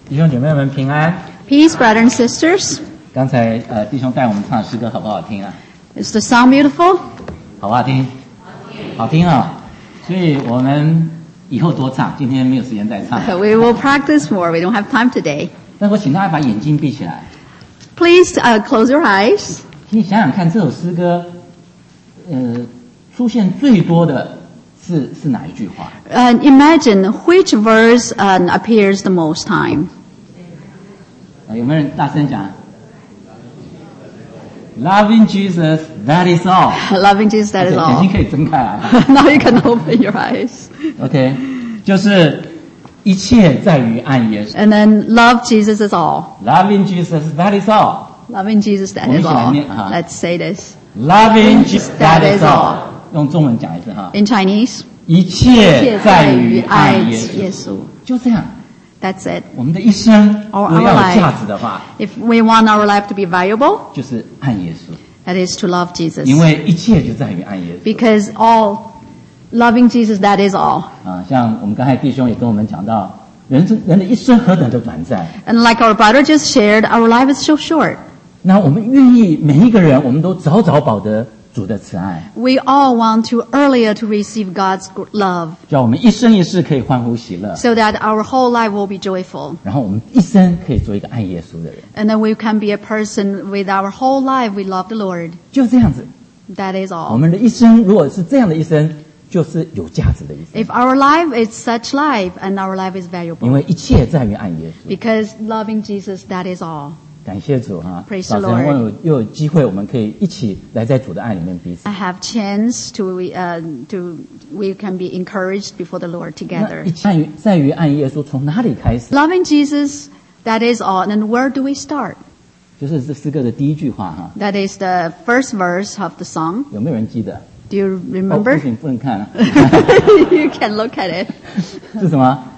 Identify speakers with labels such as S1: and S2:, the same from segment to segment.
S1: 弟兄姐妹们平安。
S2: Peace, brothers and sisters.
S1: 刚才弟兄带我们唱诗歌好不好听啊？
S2: Is the song beautiful?
S1: 好不好听？好听啊！所以我们以后多唱，今天没有时间再唱。
S2: We will practice more. We don't have time today.
S1: 那我请大家把眼睛闭起来，
S2: Please close your eyes.
S1: 请你想想看，这首诗歌，出现最多的是哪一句话？
S2: Imagine which verse appears the most time.
S1: 有没有人大声讲 ？Loving Jesus, that is all.
S2: Loving Jesus, that is
S1: 眼
S2: all.
S1: 睛可以睁开来。
S2: Now you can open your eyes.
S1: OK， 就是一切在于爱耶稣。
S2: And then love Jesus is all.
S1: Loving Jesus, that is all.
S2: Loving Jesus, that
S1: 我们
S2: is
S1: 一起来
S2: all.
S1: 念哈。
S2: Let's say this.
S1: Loving Jesus, that
S2: That
S1: is
S2: is
S1: all.
S2: all.
S1: 用中文讲一次哈。
S2: In Chinese,
S1: 一切在于爱耶
S2: 耶
S1: 稣。
S2: 稣。
S1: 就这样，
S2: That's it.
S1: 我们的一生如
S2: Our
S1: 果要有
S2: life.
S1: 价值的话，
S2: If we want our life to be valuable,
S1: 就是爱耶稣，
S2: that is to love Jesus.
S1: 因为一切就在于爱耶稣。
S2: Because loving Jesus, that is all.
S1: 像我们刚才弟兄也跟我们讲到，人的一生何等的短暂。
S2: And like our brother just shared, our life is so short.
S1: 那我们愿意每一个人，我们都早早保得主的慈爱，
S2: We all want to earlier to receive God's love
S1: 叫我们一生一世可以欢呼喜乐，
S2: so that our whole life will be joyful.
S1: 然后我们一生可以做一个爱耶稣的人。
S2: And then we can be a person with our whole life we love the Lord.
S1: 就这样子，
S2: That is
S1: 我
S2: all.
S1: 们的一生如果是这样的一生，就是有价值的一生，
S2: If our life is such life and our life is
S1: 因
S2: valuable.
S1: 为一切在于爱耶稣。
S2: Because loving Jesus, that is all.
S1: 感谢主哈！
S2: Praise
S1: 早
S2: the
S1: 晨
S2: Lord.
S1: 又有机会，我们可以一起来在主的爱里面彼此
S2: I。have chance we can be encouraged before the Lord
S1: 那
S2: together.
S1: 一切在于爱耶稣，从哪里开始？
S2: Loving Jesus, that is all. And where do we start?
S1: 就是这诗歌的第一句话哈，
S2: That is the first verse of the song.
S1: 有没有人记得？
S2: Do you
S1: 不
S2: remember?
S1: 行，不能看啊。
S2: You can look at it.
S1: 是什么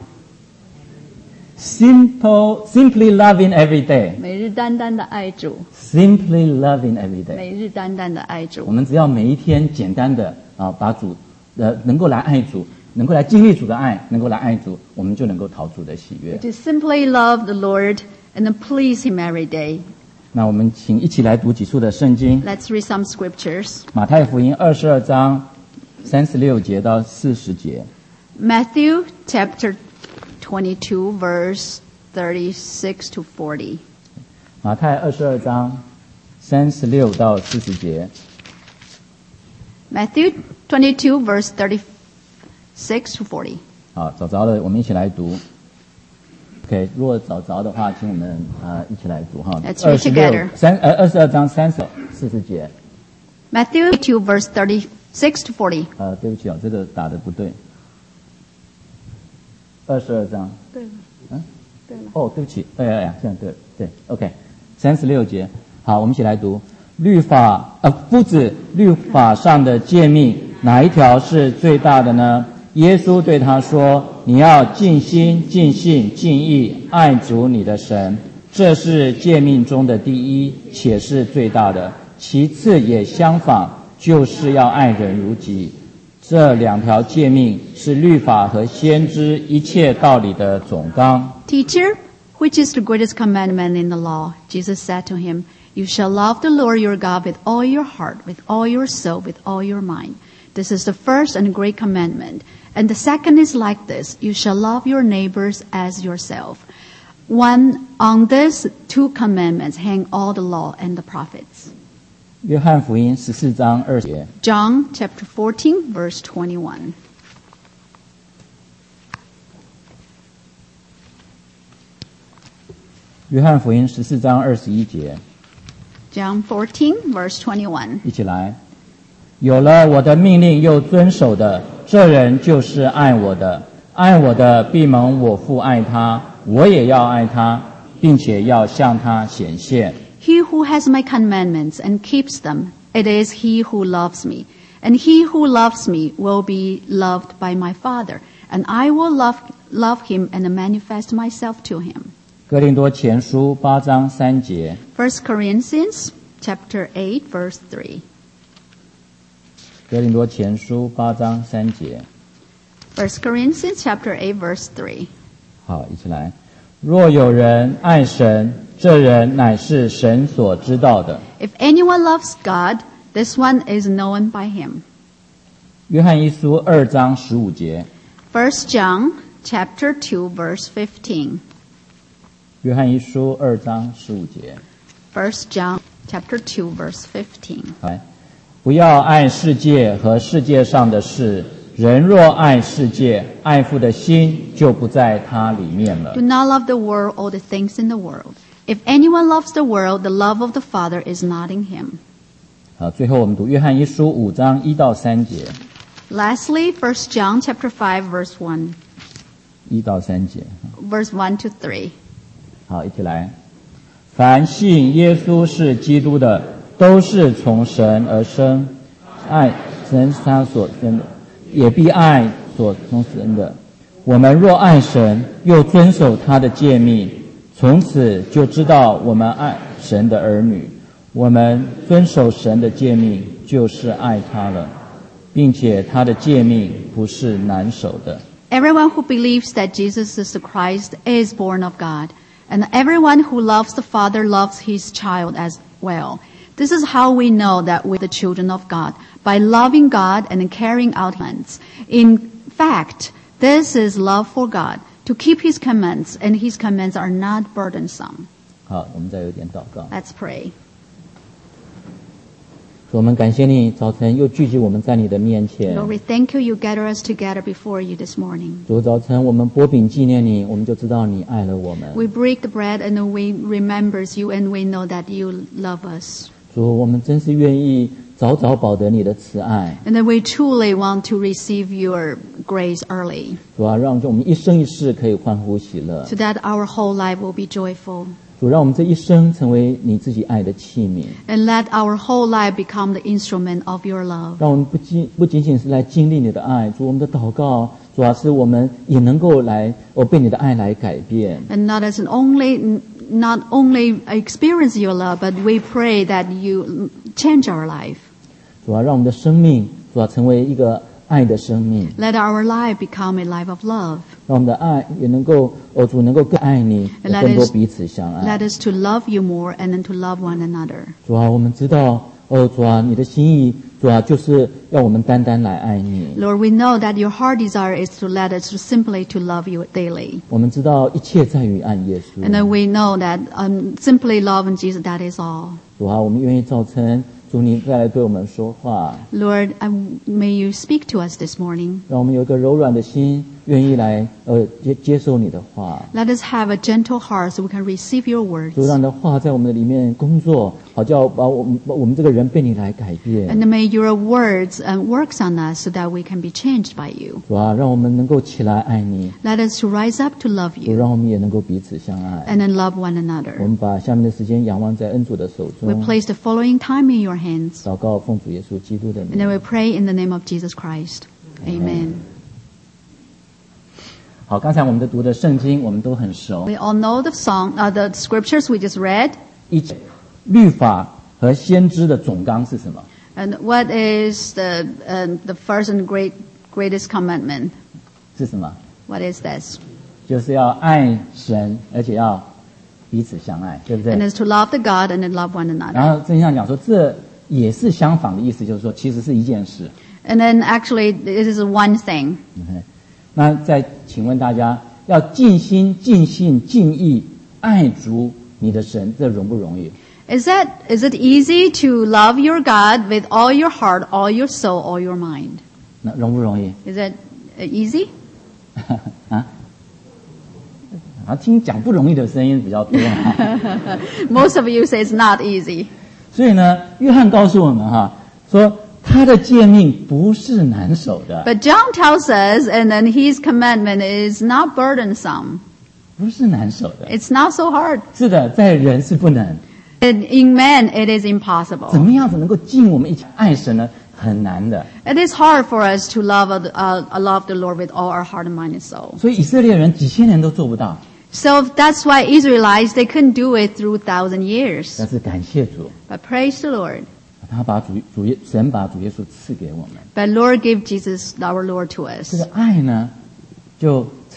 S1: ？Simply loving every day.
S2: 每日单单的爱主，
S1: Simply loving every day.
S2: 每日单单的爱
S1: 我
S2: 主。
S1: 们只要每一天简单的把主能够来爱主，能够来经历主的爱，能够来爱主，我们就能够讨主的喜悦。
S2: To simply love the Lord and then please Him every day.
S1: 那我们请一起来读几处的圣经。
S2: Let's read some scriptures.
S1: 马太福音22章36节到40节。
S2: Matthew chapter 22 verse 36 to 40.
S1: 马太22章36到40节。
S2: Matthew 22 verse 36 to 40.
S1: 好，找着了，我们一起来读。OK， 如果找着的话，请我们一起来读哈。
S2: Let's read together.
S1: 22章30、40节。
S2: Matthew 22 verse 36 to 40.
S1: 对不起这个打的不对。22章。
S2: 对了。对了。
S1: 哦，对不起，这样对 ，OK， 36节，好，我们一起来读。夫子，律法上的诫命哪一条是最大的呢？耶稣对他说：“你要尽心、尽性、尽意爱主你的神，这是诫命中的第一，且是最大的。其次也相仿，就是要爱人如己。这两条诫命是律法和先知一切道理的总纲。”
S2: Teacher, which is the greatest commandment in the law? Jesus said to him, You shall love the Lord your God with all your heart, with all your soul, with all your mind. This is the first and great commandment. And the second is like this, you shall love your neighbors as yourself. On these two commandments hang all the law and the prophets.
S1: 约翰福音14章20节。
S2: John chapter 14, verse 21.
S1: 约翰福音14章21节，
S2: John 14, verse 21.
S1: 一起来。有了我的命令又遵守的，这人就是爱我的。爱我的必蒙我父爱他，我也要爱他，并且要向他显现。
S2: He who has my commandments and keeps them, it is he who loves me. And he who loves me will be loved by my Father, and I will love him and manifest myself to him.
S1: 哥林多前书8章3节。
S2: 1 Corinthians chapter 8, verse 3.
S1: 哥林多前书8章3节。
S2: 1 Corinthians chapter 8, verse 3.
S1: 好，一起来。 若有人爱神，这人乃是神所知道的。
S2: If anyone loves God, this one is known by him.
S1: 约翰一书2章15节，
S2: 1 John chapter 2, verse 15.
S1: 约翰一书2章15节，
S2: 1 John chapter 2, verse 15.
S1: 来，不要爱世界和世界上的事。人若爱世界，爱父的心就不在他里面了
S2: Do。not love the world or the things in the world. If anyone loves the world, the love of the Father is not in him.
S1: 好，最后我们读约翰一书5章1到3节
S2: Lastly, 1 John chapter 5, verse 1,
S1: ，1到3节。
S2: verse 1 to 3.
S1: 好，一起来。凡信耶稣是基督的，都是从神而生，爱神是他所生的，也必爱所从生的。我们若爱神，又遵守他的诫命，从此就知道我们爱神的儿女。我们遵守神的诫命，就是爱他了，并且他的诫命不是难守的。
S2: Everyone who believes that Jesus is the Christ is born of God, and everyone who loves the Father loves his child as well. This is how we know that we're the children of God, by loving God and carrying out commands. In fact, this is love for God, to keep his commands, and his commands are not burdensome.
S1: 好，我们再有一点祷告。
S2: Let's pray.
S1: 主，我们感谢你，早晨又聚集我们在你的面前。
S2: Lord, we thank you, you gather us together before you this morning.
S1: 主，早晨我们擘饼纪念你，我们就知道你爱了我们。
S2: We break the bread and we remember you and we know that you love us.
S1: 主，我们真是愿意早早饱得你的慈爱。
S2: And that we truly want to receive your grace early,
S1: 主啊，让我们一生一世可以欢呼喜乐。
S2: so that our whole life will be joyful.
S1: 主，让我们这一生成为你自己爱的器皿，
S2: And let our whole life become the instrument of your love.
S1: 让我们不仅仅是来经历你的爱。主，我们的祷告主要是我们也能够来被你的爱来改变。
S2: And not only experience your love, but we pray that you change our life.
S1: 主啊，让我们的生命主要成为一个爱的生命，
S2: Let our life become a life of love.
S1: 让我们的爱也能够主能够更爱你，也
S2: Let
S1: 更多
S2: us-
S1: 彼此相爱。
S2: Let us to love you more and then to love one another.
S1: 主啊，我们知道主啊，你的心意主啊，就是要我们单单来爱你。
S2: Lord, we know that your heart desire is to let us simply to love you daily.
S1: 我们知道一切在于爱耶稣。
S2: And then we know that simply loving Jesus, that is all.
S1: 主啊，我们愿意早晨主你再来对我们说话，
S2: Lord, may you speak to us this morning.
S1: 让我们有一个柔软的心，愿意来接受你的话。
S2: Let us have a gentle heart so we can receive your words.
S1: 主，让你的话在我们的里面工作，好叫把我们这个人被你来改变。
S2: And may your words works on us so that we can be changed by you.
S1: 主啊，让我们能够起来爱你，
S2: Let us to rise up to love
S1: 主，
S2: you
S1: 让我们也能够彼此相爱。
S2: and then love one
S1: 我
S2: another.
S1: 们把下面的时间仰望在恩主的手
S2: We
S1: 中，
S2: place the following time in your hands.
S1: 祷告奉主耶稣基督的
S2: And then
S1: 名。
S2: we pray in the name of Jesus Christ. Amen.
S1: 好，刚才我们读的圣经我们都很熟，
S2: We all know the the scriptures we just read.
S1: 一切律法和先知的总纲是什么？
S2: And what is the first and greatest commandment?
S1: 是什么？
S2: What is this?
S1: 就是要爱神，而且要彼此相爱，对不
S2: And
S1: 对？
S2: is to love the God and then love one
S1: 然
S2: another.
S1: 后正像讲说，这也是相反的意思，就是说，其实是一件事。
S2: And then actually it is one thing.
S1: 那再请问大家，要尽心、尽性、尽意爱足你的神，这容不容易？
S2: Is it easy to love your God with all your heart, all your soul, all your mind?
S1: 那容不容易？
S2: Is it easy?
S1: 啊？好像听讲不容易的声音比较多。
S2: Most of you say it's not easy.
S1: 所以呢，约翰告诉我们说他的诫命不是难守的，
S2: But John tells us, and then his commandment is not burdensome.
S1: 不是难守的。
S2: It's not so hard.
S1: 是的，在人是不能。
S2: In man, it is
S1: 怎
S2: impossible.
S1: 么样子能够尽我们一起爱神呢？很难的。
S2: It is hard for us to love the Lord with all our heart and mind and soul.
S1: 所以以色列人几千年都做不到，
S2: So that's why Israelites, they couldn't do it through 1,000 years.
S1: 但是感谢主，
S2: But praise the Lord.
S1: 他把神把主耶稣赐给我们。
S2: But Lord gave Jesus, our Lord, to
S1: 这
S2: us.
S1: 个爱呢，就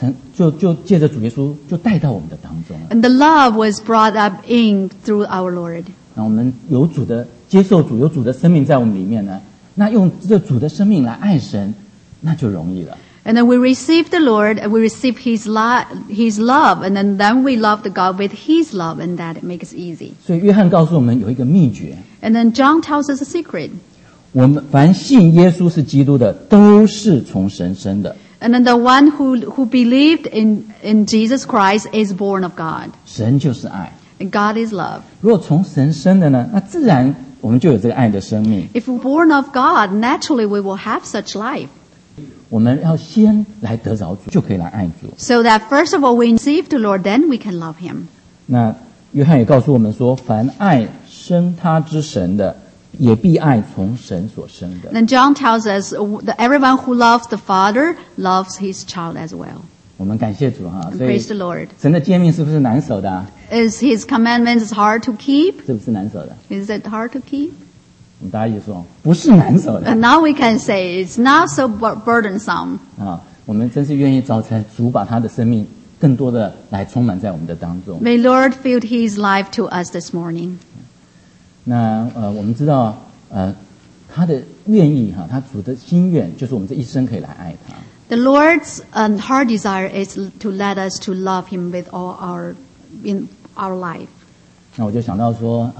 S1: 就借着主耶稣就带到我们的当中了。
S2: And the love was brought up in through our Lord.
S1: 那我们有主的接受主，有主的生命在我们里面呢，那用这主的生命来爱神，那就容易了。
S2: And then we receive the Lord, and we receive His love, and then we love the God with His love, and that makes it easy.
S1: 所以约翰告诉我们有一个秘诀，
S2: And then John tells us a secret.
S1: 我们凡信耶稣是基督的，都是从神生的。
S2: And then the one who believed in Jesus Christ is born of God.
S1: 神就是爱。
S2: And God is love.
S1: 如果从神生的呢，那自然我们就有这个爱的生命。
S2: If we're born of God, naturally we will have such life.
S1: 我们要先来得着主，就可以来爱主。
S2: So that first of all we receive the Lord, then we can love Him.
S1: 那约翰也告诉我们说，凡爱生他之神的，也必爱从神所生的。
S2: Then John tells us that everyone who loves the Father loves his child as well.
S1: 我们感谢主哈，
S2: And
S1: 所以
S2: praise the Lord.
S1: 神的诫命是不是难守的啊？
S2: Is His commandments hard to keep?
S1: 是不是难守的？
S2: Is it hard to keep?
S1: 我们大家一起说，不是难守的
S2: And now we can say it's not so burdensome.
S1: 啊！我们真是愿意早晨主把他的生命更多的来充满在我们的当中。
S2: May Lord fill His life to us this morning.
S1: 那我们知道他的愿意哈，他主的心愿就是我们这一生可以来爱他。
S2: The Lord's heart desire is to let us to love Him with all in our life.
S1: 那我就想到说，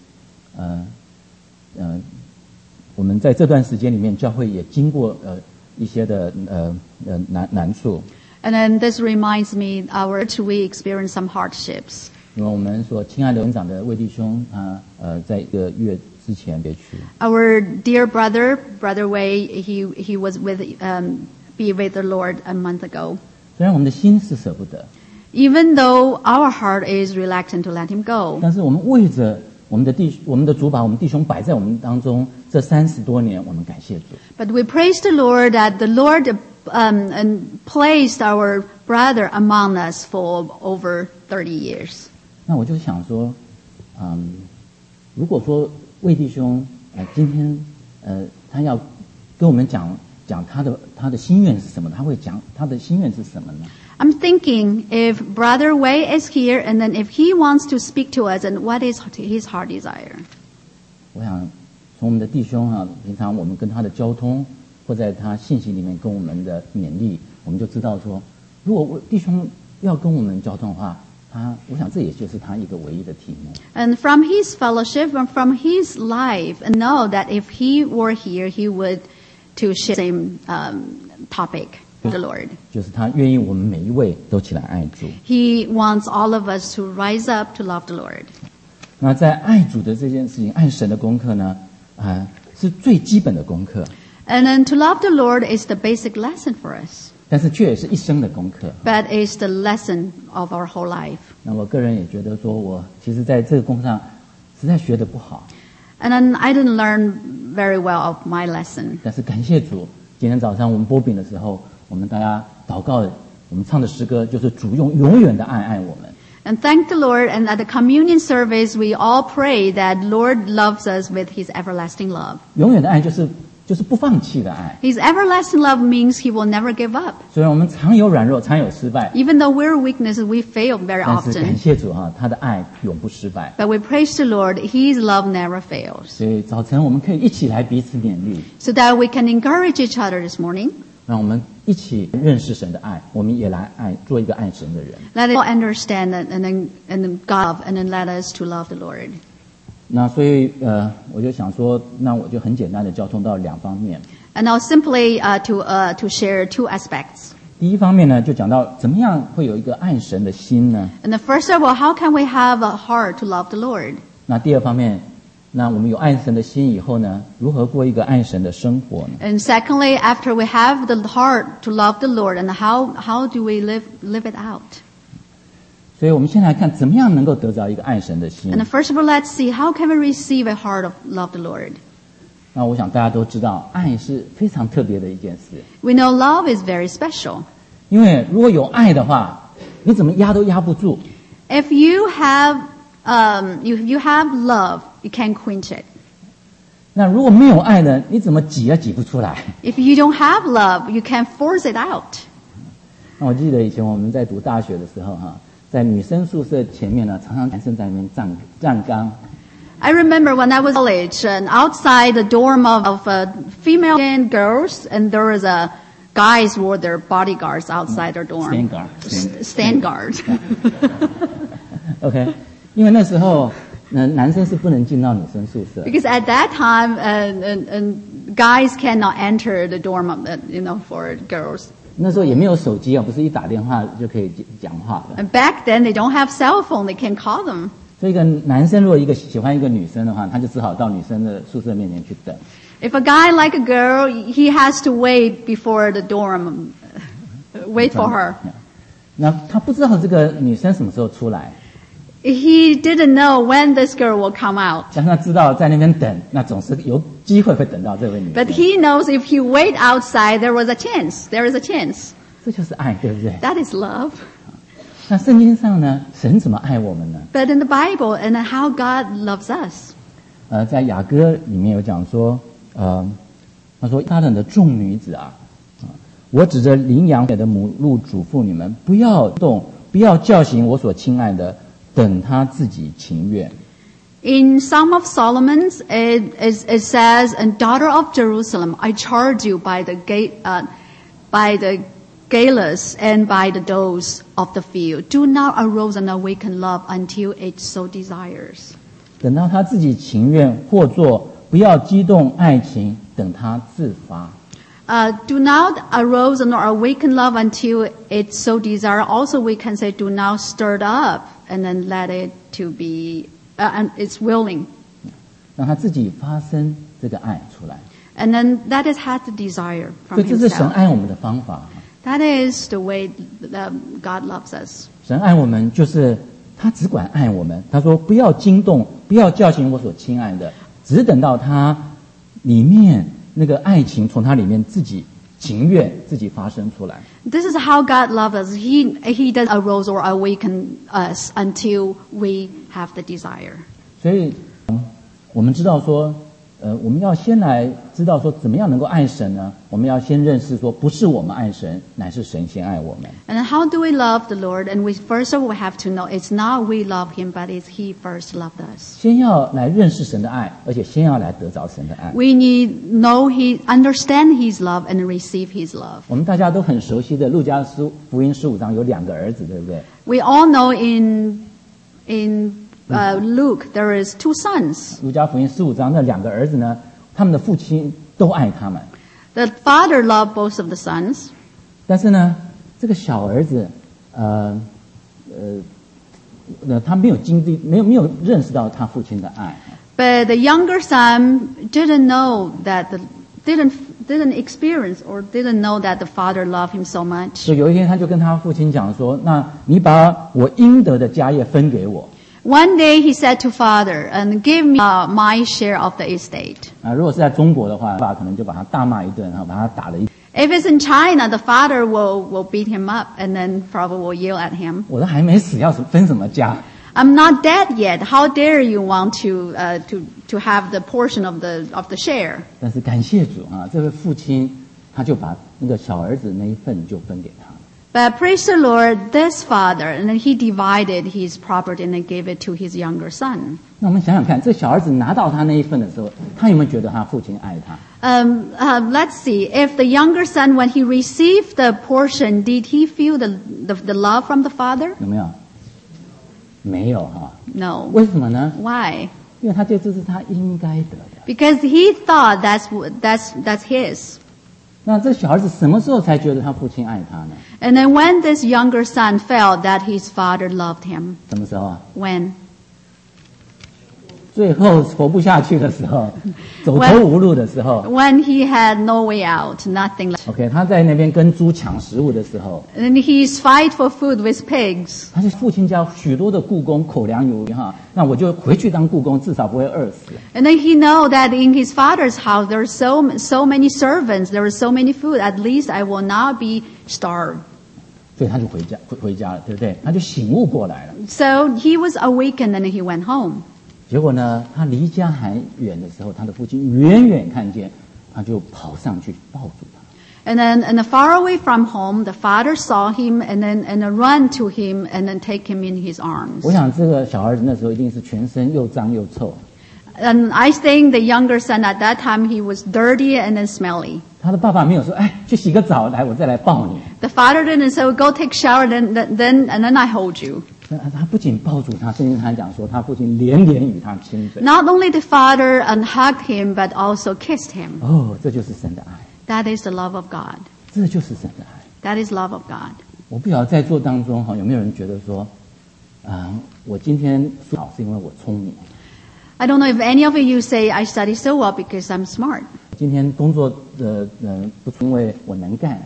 S1: 我们在这段时间里面，教会也经过一些的难处。
S2: And then this reminds me, we experienced some hardships.
S1: 因为我们所亲爱的园长的魏弟兄，他在一个月之前别去。
S2: Our dear brother Wei, he was be with the Lord a month ago.
S1: 虽然我们的心是舍不得，
S2: Even though our heart is reluctant to let him go,
S1: 但是我们为着我们的主把我们弟兄摆在我们当中这30多年，我们感谢主。
S2: but we praise the Lord that the Lord and placed our brother among us for over 30 years.
S1: 那我就想说，如果说魏弟兄今天他要跟我们讲他的心愿是什么，他会讲他的心愿是什么呢？
S2: I'm thinking if Brother Wei is here, and then if he wants to speak to us, and what is his heart desire?
S1: 我想从我们的弟兄平常我们跟他的交通，或在他信息里面跟我们的勉励，我们就知道说，如果弟兄要跟我们交通的话，我想这也就是他一个唯一的题目。
S2: And from his fellowship and from his life, and know that if he were here, he would to share the same topic with the Lord.
S1: 就是他愿意我们每一位都起来爱主。
S2: He wants all of us to rise up to love the Lord.
S1: 那在爱主的这件事情，爱神的功课呢，是最基本的功课，
S2: And then to love the Lord is the basic lesson for us,
S1: 但是却也是一生的功课。
S2: but it's the lesson of our whole life.
S1: 那我个人也觉得说，我其实在这个功课上实在学得不好，
S2: And then I didn't learn very well of my lesson.
S1: 但是感谢主，今天早上我们播饼的时候，我们大家祷告，我们唱的诗歌就是主用永远的爱我们。
S2: And thank the Lord, and at the communion service, we all pray that Lord loves us with His everlasting love.
S1: 永远的爱就是不放弃的爱。
S2: His everlasting love means He will never give up.
S1: 虽然我们常有软弱，常有失败，
S2: Even though we're weaknesses, we fail very
S1: 但是感
S2: often.
S1: 谢主他的爱永不失败。
S2: But we praise the Lord, His love never fails.
S1: 所以早晨我们可以一起来彼此勉励，
S2: So that we can encourage each other this morning.
S1: 让我们一起认识神的爱，我们也来做一个爱神的人。
S2: Let us all understand and then God, and then let us to love the Lord.
S1: 那所以我就想说，那我就很简单的交通到两方面。
S2: And now simply to share two aspects.
S1: 第一方面呢，就讲到怎么样会有一个爱神的心呢？
S2: And the first of all, how can we have a heart to love the Lord?
S1: 那第二方面，那我们有爱神的心以后呢，如何过一个爱神的生活呢？
S2: And secondly, after we have the heart to love the Lord, and how do we live it out?
S1: 所以我们先来看怎么样能够得着一个爱神的心
S2: And。first of all, let's see how can we receive a heart of love the Lord.
S1: 那我想大家都知道，爱是非常特别的一件事，
S2: We know love is very special.
S1: 因为如果有爱的话，你怎么压都压不住。
S2: If you have you have love, you can't quench it.
S1: 那如果没有爱呢，你怎么挤也挤不出来。
S2: If you don't have love, you can't force it out.
S1: 那我记得以前我们在读大学的时候在女生宿舍前面呢，常常男生在那边站岗。
S2: I remember when I was in college, and outside the dorm of female and girls, and there was guys were their bodyguards outside their dorm. Stand guard.
S1: OK， 因为那时候男生是不能进到女生宿舍。
S2: Because at that time, guys cannot enter the dorm, for girls.
S1: 那时候也没有手机不是一打电话就可以讲话的。
S2: And back then, they don't have cell phone; they can call them.
S1: 所以一个男生如果喜欢一个女生的话，他就只好到女生的宿舍面前去等。
S2: If a guy like a girl, he has to wait before the dorm, wait for her.
S1: 那他不知道这个女生什么时候出来。
S2: He didn't know when this girl will come out.
S1: 但他知道在那边等，那总是有机会会等到这位女生。
S2: But he knows if he wait outside, there was a chance. There is a chance.
S1: 这就是爱，对不对？
S2: That is love.
S1: 那圣经上呢，神怎么爱我们呢？
S2: But in the Bible, and how God loves us.
S1: 在雅歌里面有讲说，他说他人的众女子我指着羚羊的母鹿嘱咐你们，不要动，不要叫醒我所亲爱的，等他自己情愿。
S2: In Psalm of Solomon, it says, "And daughter of Jerusalem, I charge you by the galas and by the does of the field, do not arouse and awaken love until it so desires."
S1: 等到他自己情愿，或作不要激动爱情，等他自发。
S2: Do not arouse nor awaken love until it so desire. Also, we can say, do not stir it up and then let it to be, and it's willing.
S1: 让他自己发生这个爱出来。
S2: And then that is had the desire
S1: 所
S2: from
S1: 以这是神
S2: himself.
S1: 爱我们的方法。
S2: That is the way that God loves us.
S1: 神爱我们就是他只管爱我们。他说不要惊动，不要叫醒我所亲爱的，只等到他里面那个爱情从他里面自己情愿自己发生出来。
S2: This is how God loves us. He does arouse or awaken us until we have the desire.
S1: 所以我们知道说我们要先来知道说怎么样能够爱神呢？我们要先认识说不是我们爱神，乃是神先爱我们。
S2: And how do we love the Lord? And first of all, we have to know it's not we love Him, but it's He first loved us.
S1: 先要来认识神的爱，而且先要来得着神的爱。
S2: We need know understand His love and receive His love.
S1: 我们大家都很熟悉的路加福音15章有2个儿子，对不对？
S2: We all know in Luke there is 2 sons.
S1: 路加福音15章那2个儿子呢，他们的父亲都爱他们。
S2: The father loved both of the sons.
S1: 但是呢，这个小儿子，他没有经历，没有认识到他父亲的爱。
S2: But the younger son didn't know that didn't experience or didn't know that the father loved him so much.
S1: 所以有一天，他就跟他父亲讲说：“那你把我应得的家业分给我。”
S2: One day he said to father, "And give me my share of the estate."
S1: 如果是在中国的话，爸可能就把他大骂一顿，把他打了一。
S2: If it's in China, the father will beat him up and then probably will yell at him.
S1: 我都还没死，要分什么家？
S2: I'm not dead yet. How dare you want to have the portion of the share?
S1: 但是感谢主这位父亲他就把那个小儿子那一份就分给他。
S2: But praise the Lord, this father, and then he divided his property and then gave it to his younger son.
S1: 那我们想想看，这小儿子拿到他那一份的时候，他有没有觉得他父亲爱他？
S2: Let's see. If the younger son, when he received the portion, did he feel the love from the father?
S1: 有没有？没有
S2: No.
S1: 为什么呢？
S2: Why?
S1: 因为他觉得这是他应该得的。
S2: Because he thought that's his.
S1: 那这小儿子什么时候才觉得他父亲爱他呢？
S2: And then when this younger son felt that his father loved him,
S1: 什么时候
S2: when?
S1: 最后活不下去的时候，走投无路的时候。
S2: When he had no way out, nothing left.
S1: OK， 他在那边跟猪抢食物的时候，
S2: And then he's fight for food with pigs.
S1: 他就父亲家许多的雇工口粮有余那我就回去当雇工，至少不会饿死。
S2: And then he know that in his father's house there are so many servants, there is so many food. At least I will not be starved.
S1: 所以他就回家了，对不对？他就醒悟过来了。
S2: So he was awakened and he went home.
S1: 结果呢，他离家还远的时候，他的父亲远远看见，他就跑上去抱住他。
S2: And far away from home, the father saw him and then run to him and then take him in his arms.
S1: 我想这个小儿子那时候一定是全身又脏又臭。
S2: And I think the younger son at that time, he was dirty and then smelly.
S1: 他的爸爸没有说，哎，去洗个澡，来，我再来抱你。
S2: The father didn't say, go take shower, then I hold you.
S1: 他不仅抱住他，圣经上讲说，他父亲连连与他亲嘴。
S2: Not only the father hugged him, but also kissed him.
S1: 哦，这就是神的爱。
S2: That is the love of God.
S1: 这就是神的爱。
S2: That is love of God.
S1: 我不晓得在座当中哈，有没有人觉得说，我今天好是因为我聪明。
S2: I don't know if any of you say I study so well because I'm smart.
S1: 今天工作不是因为我能干。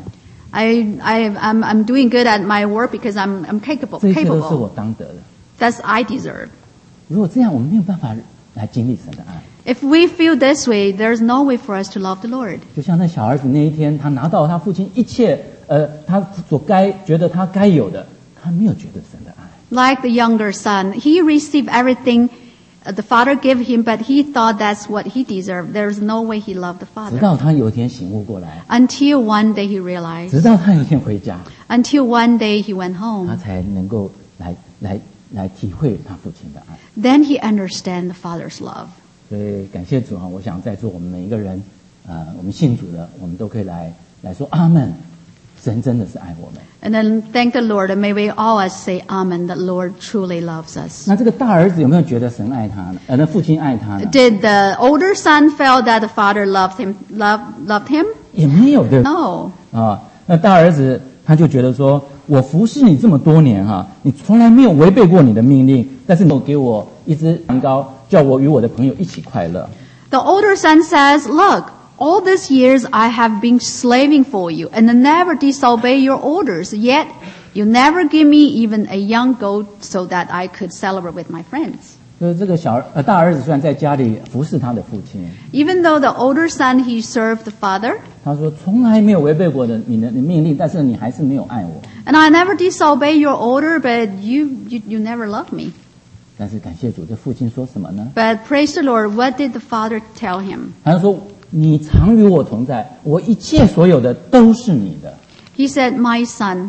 S2: I'm doing good at my work because I'm
S1: 这一切都是我
S2: capable.
S1: 当得的。
S2: That's I deserve.
S1: 如果这样，我们没有办法来经历神的爱。
S2: If we feel this way, there's no way for us to love the Lord.
S1: 就像那小儿子那一天，他拿到他父亲一切他觉得他该有的，他没有觉得神的爱。
S2: Like the younger son, he received everything the father gave him, but he thought that's what he deserved. There's no way he loved the
S1: 直
S2: father.
S1: 到他有一天醒悟过来，
S2: Until one day he
S1: 直
S2: realized.
S1: 到他有一天回家，
S2: Until one day he went
S1: 他
S2: home.
S1: 才能够来体会他父亲的爱。
S2: Then he understand the father's love.
S1: 所以感谢主啊！我想在座我们每一个人，我们信主的，我们都可以来说阿门。神真的是爱我们。
S2: And then thank the Lord, and may we always say amen, the Lord truly loves us.
S1: 那这个大儿子有没有觉得神爱他呢？那父亲爱他呢？
S2: Did the older son feel that the father loved him?
S1: 也没有，对吧？
S2: No.
S1: 那大儿子他就觉得说，我服侍你这么多年哈，你从来没有违背过你的命令，但是你给我一只羊羔，叫我与我的朋友一起快乐。
S2: The older son says, look, all these years I have been slaving for you and never disobey your orders, yet you never give me even a young goat so that I could celebrate with my friends.
S1: 所以这个大儿子虽然在家里服侍他的父亲，
S2: Even though the older son, he served the father,
S1: 他说从来没有违背过你的命令，但是你还是没有爱我。
S2: and I never disobey your order, but you never loved me.
S1: 但是感谢主，这父亲说什么呢？
S2: But praise the Lord, what did the father tell him?
S1: 他说：“你常与我同在，我一切所有的都是你的。”
S2: He said, my son,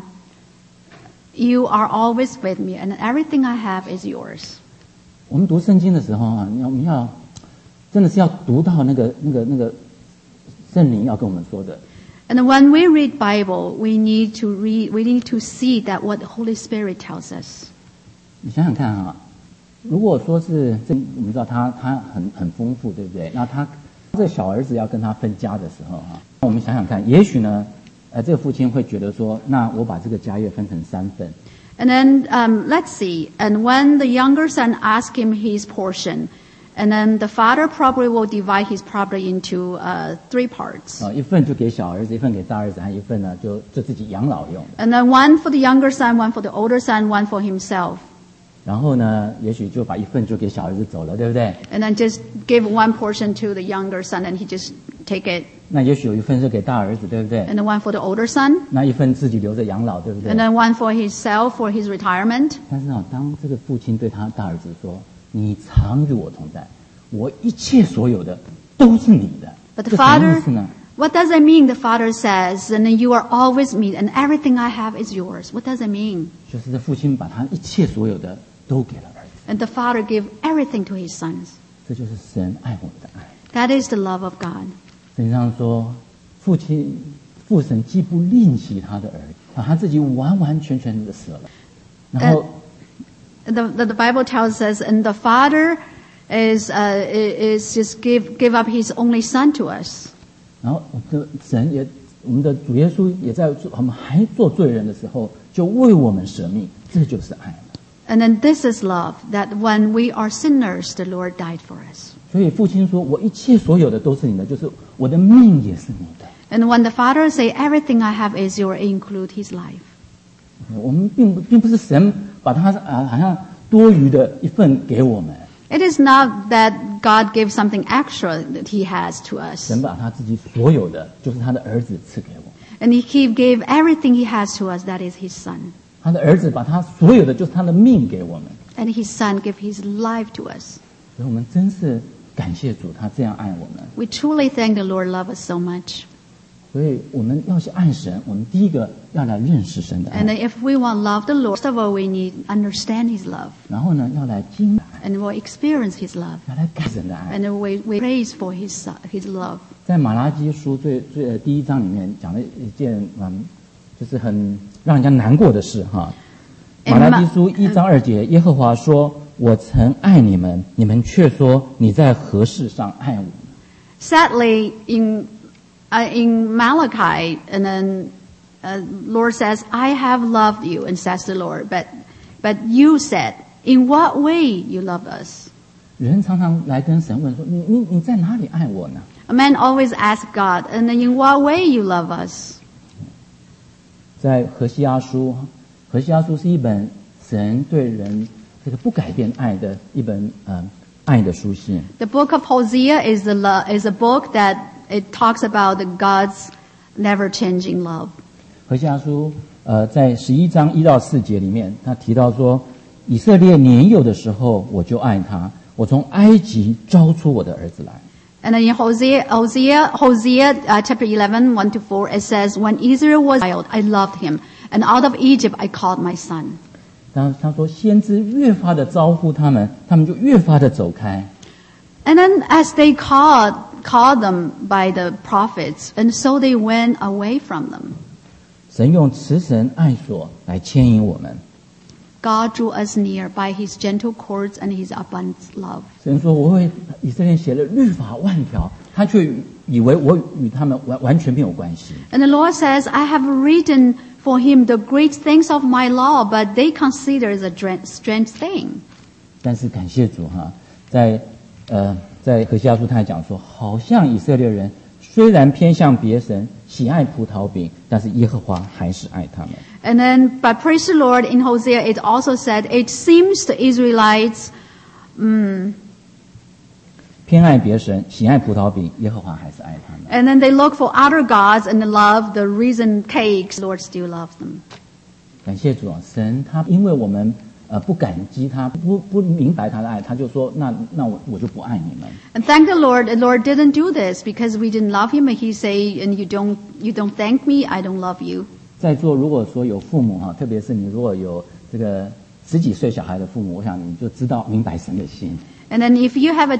S2: you are always with me, and everything I have is yours.
S1: 我们读圣经的时候啊，我们要真的是要读到那个圣灵要跟我们说的。
S2: And when we read Bible, we need to see that what the Holy Spirit tells us.
S1: 你想想看啊，如果说是我们知道他很丰富，对不对？那他这个小儿子要跟他分家的时候啊，我们想想看，也许呢，这个父亲会觉得说，那我把这个家业分成3份。
S2: And then let's see. And when the younger son asked him his portion, and then the father probably will divide his property into 3 parts.
S1: 一份就给小儿子，一份给大儿子，还有一份呢就自己养老用。
S2: And then one for the younger son, one for the older son, one for himself.
S1: 然后呢，也许就把一份就给小儿子走了，对不对？
S2: And then just give one portion to the younger son, and he just take it.
S1: 那也许有一份是给大儿子，对不对？
S2: And then one for the older son,
S1: 那一份自己留着养老，对不对
S2: and？then one for himself for his retirement.
S1: 但是啊，当这个父亲对他大儿子说：“你常与我同在，我一切所有的都是你的。”
S2: But
S1: 这
S2: the
S1: 什么意
S2: father,
S1: 思呢？
S2: what does it mean? The father says, and then you are always me, and everything I have is yours. What does it mean?
S1: 就是这父亲把他一切所有的都给了儿子，
S2: And the father gave everything to his sons.
S1: 这就是神爱我们的爱。
S2: That is the love of God.
S1: 圣经上说，父神既不吝惜他的儿子，把他自己完完全全的舍了，然后。
S2: The Bible tells us, and the father is just give up his only son to us.
S1: 然后我们的主耶稣也在我们还做罪人的时候，就为我们舍命，这就是爱了。
S2: And then this is love, that when we are sinners, the Lord died for us.
S1: 所以父亲说：“我一切所有的都是你的，就是我的命也是你的。”
S2: And when the father say, everything I have is yours, include his life.
S1: 我们并不是神把他好像多余的一份给我们，
S2: It is not that God gives something extra that he has to us.
S1: 神把他自己所有的，就是他的儿子赐给我们。
S2: And he gave everything he has to us, that is his son.
S1: 他的儿子把他所有的，就是他的命给我们。
S2: And his son gave his life to us.
S1: 所以我们真是感谢主，他这样爱我们。
S2: We truly thank the Lord love us so much.
S1: 所以我们要去爱神，我们第一个要来认识神的爱，
S2: And if we want love the Lord, first of all, we need to understand His love.
S1: 然后呢，要来经历，
S2: And we'll experience His love.
S1: 要来感神的爱。
S2: And we praise for His love.
S1: 在马拉基书第一章里面讲了一件就是很让人家难过的事哈。马拉基书1章2节，耶和华说：“我曾爱你们，你们却说你在何事上爱我？”
S2: Sadly, in Malachi, and then Lord says, "I have loved you," and says the Lord, but you said, "In what way you love us?"
S1: 人常常来跟神问说：“你在哪里爱我呢？”
S2: A man always asks God, "And then in what way you love us?"
S1: 在何西阿书是一本神对人这个不改变爱的一本爱的书信。
S2: The book of Hosea is a book that it talks about God's never-changing love.
S1: 何西阿书在11章1到4节里面，他提到说，以色列年幼的时候，我就爱他，我从埃及招出我的儿子来。
S2: And then in Hosea chapter 11, 1 to 4, it says, "When Israel was a child, I loved him, and out of Egypt I called my son."
S1: 当他说，先知越发的招呼他们，他们就越发的走开。
S2: And then as they called them by the prophets, and so they went away from them.
S1: 神用慈神爱所来牵引我们。
S2: God drew us near by His gentle cords and His abundant love.
S1: 神说，我为以色列写了律法万条，他却以为我与他们完全没有关系。
S2: And the Lord says, "I have written for him the great things of my law," but they consider it a strange thing.
S1: 但是感谢主哈，在何西阿书他还讲说，好像以色列人虽然偏向别神，喜爱葡萄饼，但是耶和华还是爱他们。
S2: And then, but praise the Lord, in Hosea it also said, it seems the Israelites
S1: 偏爱别神，喜爱葡萄饼，耶和华还是爱他们。
S2: and then they look for other gods and love the risen cakes. The Lord still loves them.
S1: 感谢主啊，神他因为我们不感激他，不明白他的爱，他就说那我就不爱你们。
S2: And thank the Lord didn't do this because we didn't love him. And he say, "And you don't thank me, I don't love you."
S1: 在座如果说有父母哈，特别是你如果有这个10几岁小孩的父母，我想你就知道明白神的心。
S2: And then if you have a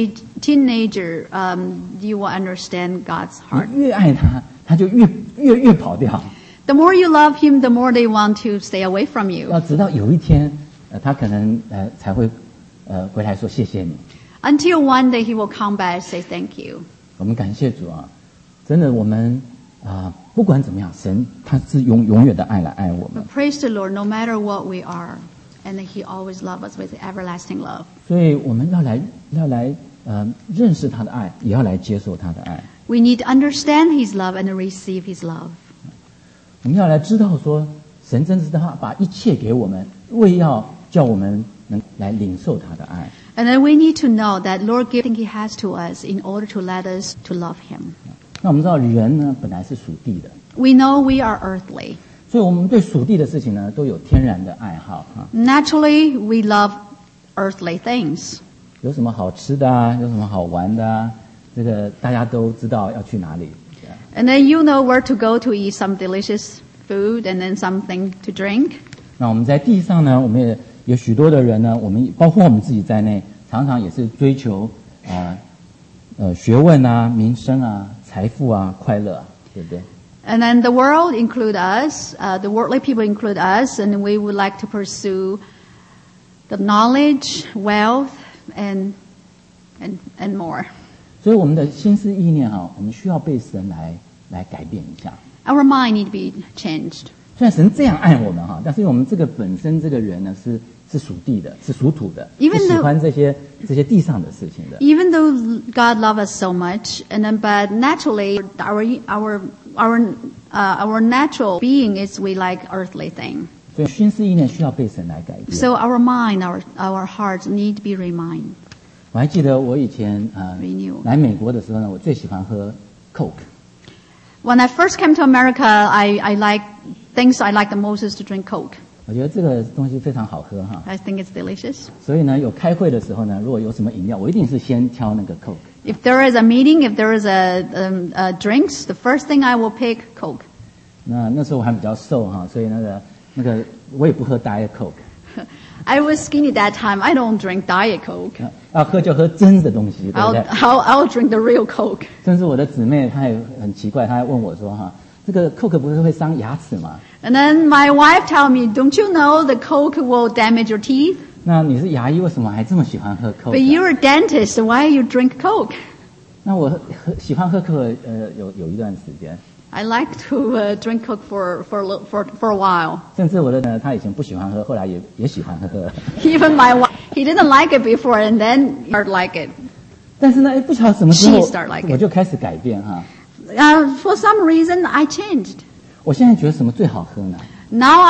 S2: teenager, you will understand God's heart.
S1: 你越爱他，他就越跑掉。
S2: The more you love him, the more they want to stay away from you.
S1: 要直到有一天，他可能才会回来说谢谢你。
S2: Until one day he will come back and say thank you.
S1: 我们感谢主啊，真的我们不管怎么样，神他是永远的爱来爱我们。
S2: But praise the Lord, no matter what we are, and he always loves us with everlasting love.
S1: 所以我们要来认识他的爱，也要来接受他的爱。
S2: We need to understand his love and receive his love.
S1: 我们要来知道说，神真是他把一切给我们，为要叫我们能来领受他的爱。
S2: And then we need to know that Lord gives everything he has to us in order to let us to love him.
S1: 那我们知道人呢本来是属地的，
S2: We know we are earthly.
S1: 所以我们对属地的事情呢都有天然的爱好哈。
S2: Naturally, we love earthly things.
S1: 有什么好吃的啊，有什么好玩的啊，这个大家都知道要去哪里。
S2: And then you know where to go to eat some delicious food and then something to drink.
S1: 那我们在地上呢，我们也有许多的人呢，我们包括我们自己在内，常常也是追求学问啊、名声啊、财富啊、快乐啊，对不对？
S2: And then the world include us, the worldly people include us, and we would like to pursue the knowledge, wealth, and more.
S1: 所以我们的心思意念哈，我们需要被神来改变一下。
S2: Our mind need to be changed.
S1: 虽然神这样爱我们哈，但是我们这个本身这个人呢是属地的，是属土的，
S2: Even
S1: 是喜欢这些地上的事情的。
S2: Even though God loves us so much, and then but naturally our natural being is we like earthly thing.
S1: 所以心思意念需要被神来改变。
S2: So our mind, our hearts need to be reminded.
S1: 我还记得我以前
S2: Renew.
S1: 来美国的时候呢，我最喜欢喝 Coke。
S2: When I first came to America, I like the most is to drink Coke.
S1: 我觉得这个东西非常好喝哈。
S2: I think it's delicious.
S1: 所以呢，有开会的时候呢，如果有什么饮料，我一定是先挑那个 Coke。
S2: If there is a meeting, if there is a drinks, the first thing I will pick Coke.
S1: 那时候我还比较瘦哈，所以那个我也不喝 Diet Coke。
S2: I was skinny that time. I don't drink Diet Coke.
S1: 要喝就喝真的东西，对不对？
S2: I'll drink the real Coke.
S1: 甚至我的姊妹她也很奇怪，她还问我说哈，这个 Coke 不是会伤牙齿吗？
S2: And then my wife tell me, don't you know the Coke will damage your teeth?
S1: 那你是牙医，为什么还这么喜欢喝 Coke？
S2: But you're a dentist. Why you drink Coke?
S1: 那我喜欢喝 Coke 有一段时间，
S2: I like to drink Coke for a while.
S1: 甚至我的他以前不喜欢喝，后来也喜欢喝。
S2: Even my wife, he didn't like it before, and then he started like it.
S1: 但是呢，不晓得什么时候
S2: She start like it.
S1: 我就开始改变哈。
S2: For some reason, I changed.
S1: 我现在觉得什么最好喝呢？
S2: Now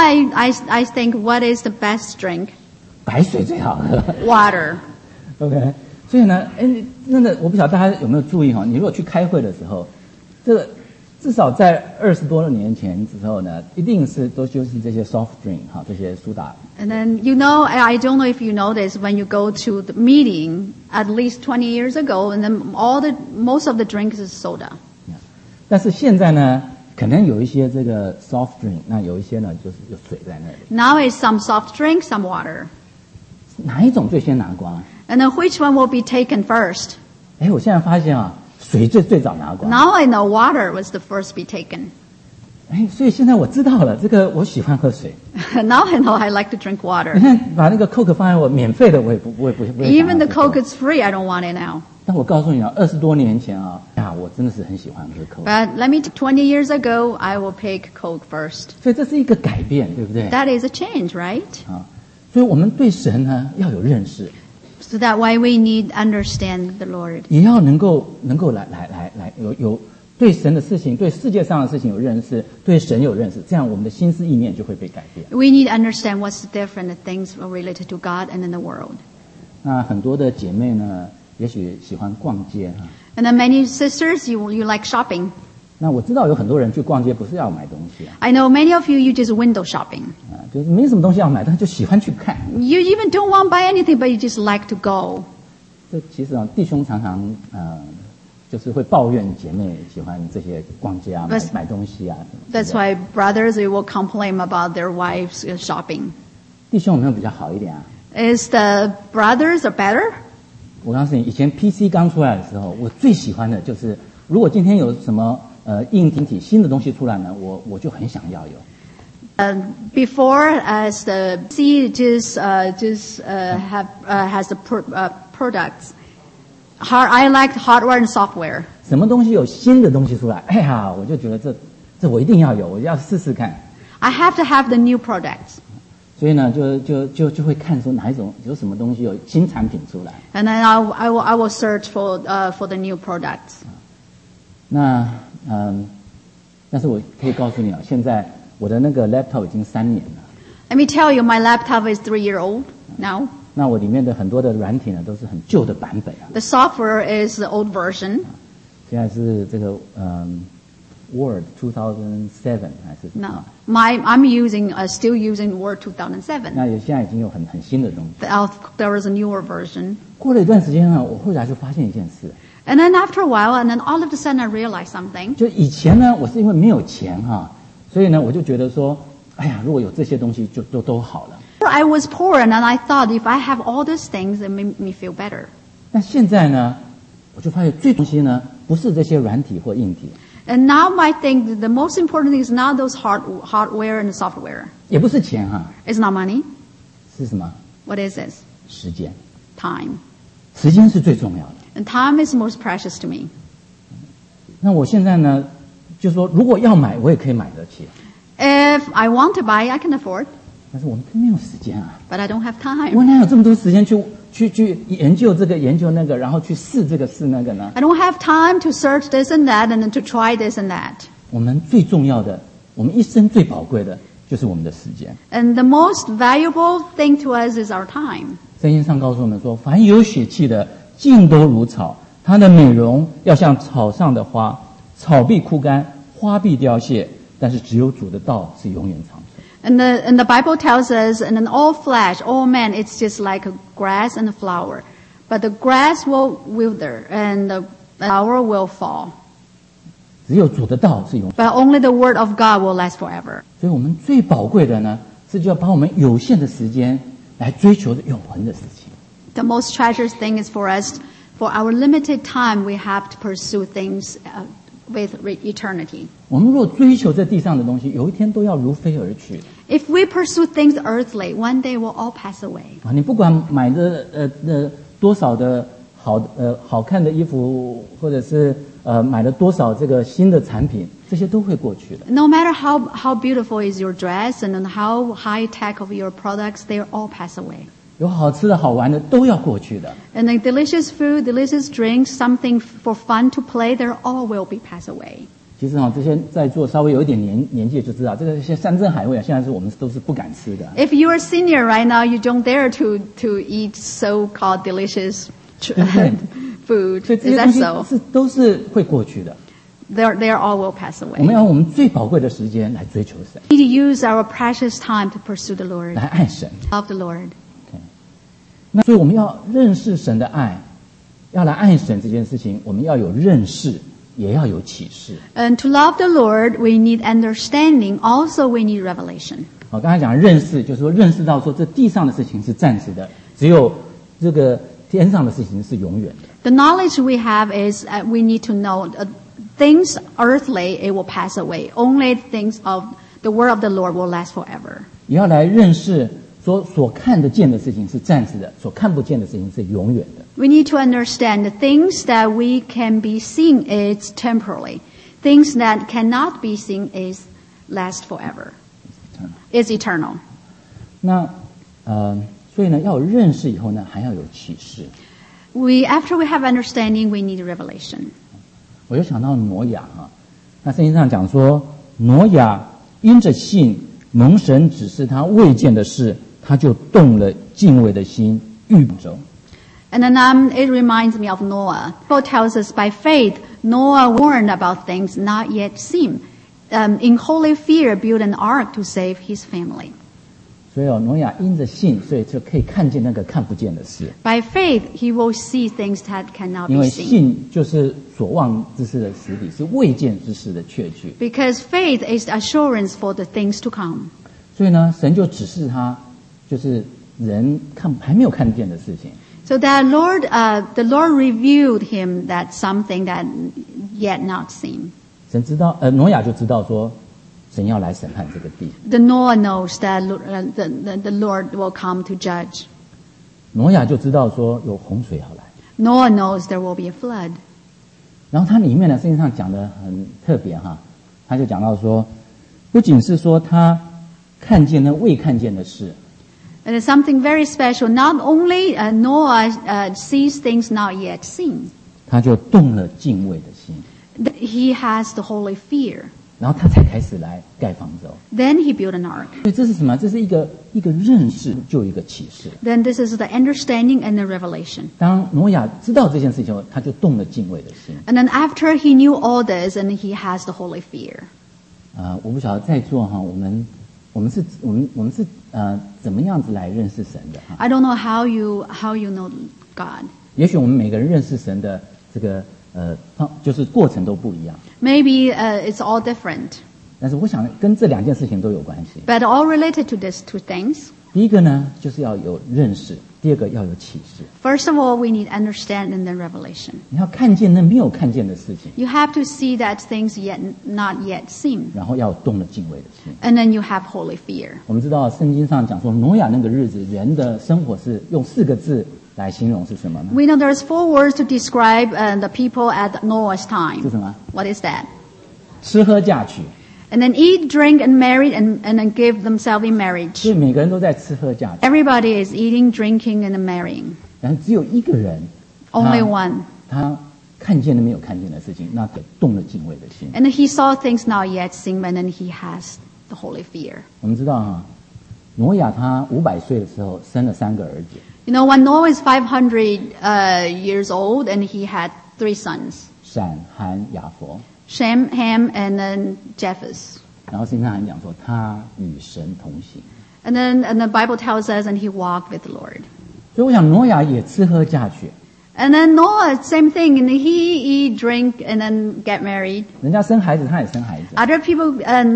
S2: I think what is the best drink?
S1: 白水最好喝。
S2: Water.
S1: OK， 所以呢，那个我不晓得大家有没有注意哈？你如果去开会的时候，这个至少在20多年前之后呢，一定是就是这些 soft drink 哈，这些苏打。
S2: And then, I don't know if you notice when you go to the meeting, at least 20 years ago, and then most of the drinks is soda.
S1: 但是现在呢，可能有一些这个 soft drink， 那有一些呢就是有水在那里。
S2: Now it's some soft drink, some water.
S1: 哪一种最先拿光？
S2: And then which one will be taken first?
S1: 我现在发现啊，水最早拿光。
S2: Now I know water was the first be taken.
S1: 所以现在我知道了，这个我喜欢喝水。
S2: Now I know I like to drink
S1: 你
S2: water.
S1: 看，把那个 Coke 放在我免费的，我也不会。
S2: Even the Coke is free, I don't want it now.
S1: 但我告诉你啊，20多年前啊，我真的是很喜欢喝 Coke。
S2: But let me, 20 years ago, I will pick Coke first.
S1: 所以这是一个改变，对不对？
S2: That is a change, right?
S1: 所以我们对神呢要有认识，
S2: So that why we need understand the Lord.
S1: 也要能够来有对神的事情、对世界上的事情有认识，对神有认识，这样我们的心思意念就会被改变。
S2: We need to understand what's the different things related to God and in the world.
S1: 那很多的姐妹呢，也许喜欢逛街哈。
S2: And then many sisters, you like shopping.
S1: 那我知道有很多人去逛街不是要买东西
S2: I know many of you just window shopping.
S1: 就是没什么东西要买，但就喜欢去看。
S2: You even don't want to buy anything, but you just like to go.
S1: 这其实弟兄常常就是会抱怨姐妹喜欢这些逛街啊、买东西啊。
S2: That's why brothers they will complain about their wives shopping.
S1: 弟兄有没有比较好一点啊？
S2: Is the brothers are better?
S1: 我告诉你，以前 PC 刚出来的时候，我最喜欢的就是，如果今天有什么硬体新的东西出来呢，我就很想要有。
S2: Before, as the C has the products. I like hardware and software.
S1: 什么东西有新的东西出来，我就觉得这我一定要有，我要试试看。
S2: I have to have the new products.
S1: 所以呢，就会看说哪一种有什么东西有新产品出来。
S2: And then I will search for the new products.
S1: 那但是我可以告诉你啊，现在我的那个 laptop 已经3年了。
S2: Let me tell you, my laptop is 3-year-old now.
S1: 那我里面的很多的软体呢，都是很旧的版本啊。
S2: The software is the old version.
S1: 现在是这个Word 2007还是
S2: No, I'm still using Word 2007.
S1: 那现在已经有很新的东西。
S2: There is a newer version.
S1: 过了一段时间呢，我后来就发现一件事，
S2: And then after a while, and then all of a sudden I realized something.
S1: 就以前呢，我是因为没有钱所以呢，我就觉得说，如果有这些东西就都好了。
S2: I was poor, and then I thought if I have all these things, it made me feel better.
S1: 但现在呢，我就发现最东西呢，不是这些软体或硬体，
S2: And now I think the most important thing is not those hardware and software.
S1: 也不是钱
S2: It's not money.
S1: 是什么？
S2: What is this?
S1: 时间。
S2: Time.
S1: 时间是最重要的。
S2: And time is most precious to me.
S1: 那我现在呢，就是说，如果要买，我也可以买得起，
S2: If I want to buy, I can afford,
S1: 但是我们没有时间
S2: but I don't have
S1: 我
S2: time.
S1: 哪有这么多时间去研究这个研究那个，然后去试这个试那个呢？
S2: I don't have time to search this and that and then to try this and that.
S1: 我们最重要的，我们一生最宝贵的，就是我们的时间。
S2: And the most valuable thing to us is our time.
S1: 圣经上告诉我们说，凡有血气的，尽都如草，它的美容要像草上的花，草必枯干，花必凋谢，但是只有主的道是永远长存。
S2: And the Bible tells us, and in all flesh, all men, it's just like a grass and a flower. But the grass will wither and the flower will fall.
S1: 只有主的道是永。
S2: But only the word of God will last forever.
S1: 所以我们最宝贵的呢，是就要把我们有限的时间来追求永恒的事情。
S2: The most treasured thing is for us, for our limited time, we have to pursue things with eternity.
S1: 我们若追求这地上的东西，有一天都要如飞而去。
S2: If we pursue things earthly, one day we'll all pass away.
S1: 啊，你不管买的多少的好看的衣服，或者是买了多少这个新的产品，这些都会过去的。
S2: No matter how beautiful is your dress and how high tech of your products, they all pass away.
S1: 有好吃的好玩的都要过去的。
S2: And the delicious food, delicious drinks, something for fun to play, they all will be pass away.
S1: 其实这些在座稍微有一点年纪就知道，这个些山珍海味现在是我们都是不敢吃的。
S2: If you are senior right now, you don't dare to eat so-called delicious food.
S1: 所以这
S2: Is
S1: 些
S2: that
S1: 东
S2: so?
S1: 西都是会过去的。
S2: They all will pass
S1: 我
S2: away.
S1: 们要用我们最宝贵的时间来追求神，
S2: We need to use our precious time to pursue the Lord,
S1: 来爱神。
S2: love the Lord.
S1: 那所以我们要认识神的爱，要来爱神这件事情，我们要有认识，也要有启示。
S2: And to love the Lord, we need understanding. Also, we need revelation.
S1: 好，刚才讲认识，就是说认识到说这地上的事情是暂时的，只有这个天上的事情是永远的。
S2: The knowledge we have is we need to know things earthly, it will pass away. Only things of the word of the Lord will last forever.
S1: 也要来认识说所看得见的事情是暂时的，所看不见的事情是永远的。
S2: We need to understand the things that we can be seen is temporary. Things that cannot be seen is last forever. Is eternal.
S1: 那所以呢，要有认识以后呢，还要有启示。
S2: After we have understanding, we need revelation.
S1: 我就想到挪亚啊，那圣经上讲说，挪亚因着信，蒙神指示他未见的事，他就动了敬畏的心，预着。
S2: And then it reminds me of Noah. Paul tells us by faith, Noah warned about things not yet seen. In holy fear, built an ark to save his family.
S1: 所以挪亚因着信，所以就可以看见那个看不见的事。
S2: By faith, he will see things that cannot
S1: 因
S2: be
S1: 为
S2: seen.
S1: 信就是所望之事的实底，是未见之事的确据。
S2: Because faith is the assurance for the things to come.
S1: 所以呢，神就指示他，就是人还没有看见的事情。
S2: So that the Lord revealed him that something that yet not seen.
S1: 神知道，挪亚就知道说，神要来审判这个地。
S2: The Noah knows that the Lord will come to judge.
S1: 挪亚就知道说有洪水要来。
S2: Noah knows there will be a flood.
S1: 然后它里面呢，圣经上讲的很特别哈，他就讲到说，不仅是说他看见那未看见的事，
S2: And it's something very special. Not only Noah sees things not yet seen.
S1: 他就动了敬畏的心，
S2: He has the holy fear.
S1: 然后他才开始来盖方舟。
S2: Then he built an ark.
S1: 所以这是什么？这是一个认识，就一个启示。
S2: Then this is the understanding and the revelation.
S1: 当挪亚知道这件事情后，他就动了敬畏的心。
S2: And then after he knew all this, and he has the holy fear.
S1: 我不晓得在座哈，我们是怎么样子来认识神的哈？
S2: I don't know how you know God.
S1: 也许我们每个人认识神的这个就是过程都不一样。
S2: Maybe it's all different.
S1: 但是我想跟这两件事情都有关系。
S2: But all related to these two things.
S1: 第一个呢，就是要有认识；第二个要有启示。
S2: First of all, we need understand and then revelation.
S1: 你要看见那没有看见的事情，
S2: You have to see that things not yet seen.
S1: 然后要动了敬畏的心。
S2: And then you have holy fear.
S1: 我们知道圣经上讲说，挪亚那个日子，人的生活是用4个字来形容是什么呢？
S2: We know there's 4 words to describe the people at Noah's
S1: 是
S2: time.
S1: 什么？
S2: What is that?
S1: 吃喝嫁娶。
S2: And then eat, drink, and marry, and then give themselves in
S1: 所
S2: marriage.
S1: 以每个人都在吃喝嫁娶，
S2: Everybody is eating, drinking, and marrying.
S1: 然后只有一个人，
S2: Only one.
S1: 他看见了没有看见的事情，那就动了敬畏的心。
S2: And he saw things not yet seen, and then he has the holy fear.
S1: 我们知道哈，挪亚他500岁的时候生了3个儿子，
S2: You know, when Noah is 500 years old, and he had 3 sons.
S1: 闪、含、雅佛。
S2: Shem, Ham, and then Japheth.
S1: 然后圣经上还讲说他与神同行。
S2: And the Bible tells us, and he walked with the Lord.
S1: 所以我想挪亚也吃喝嫁娶，
S2: And then Noah, same thing. And he eat, drink, and then get married.
S1: 人家生孩子他也生孩子，
S2: Other people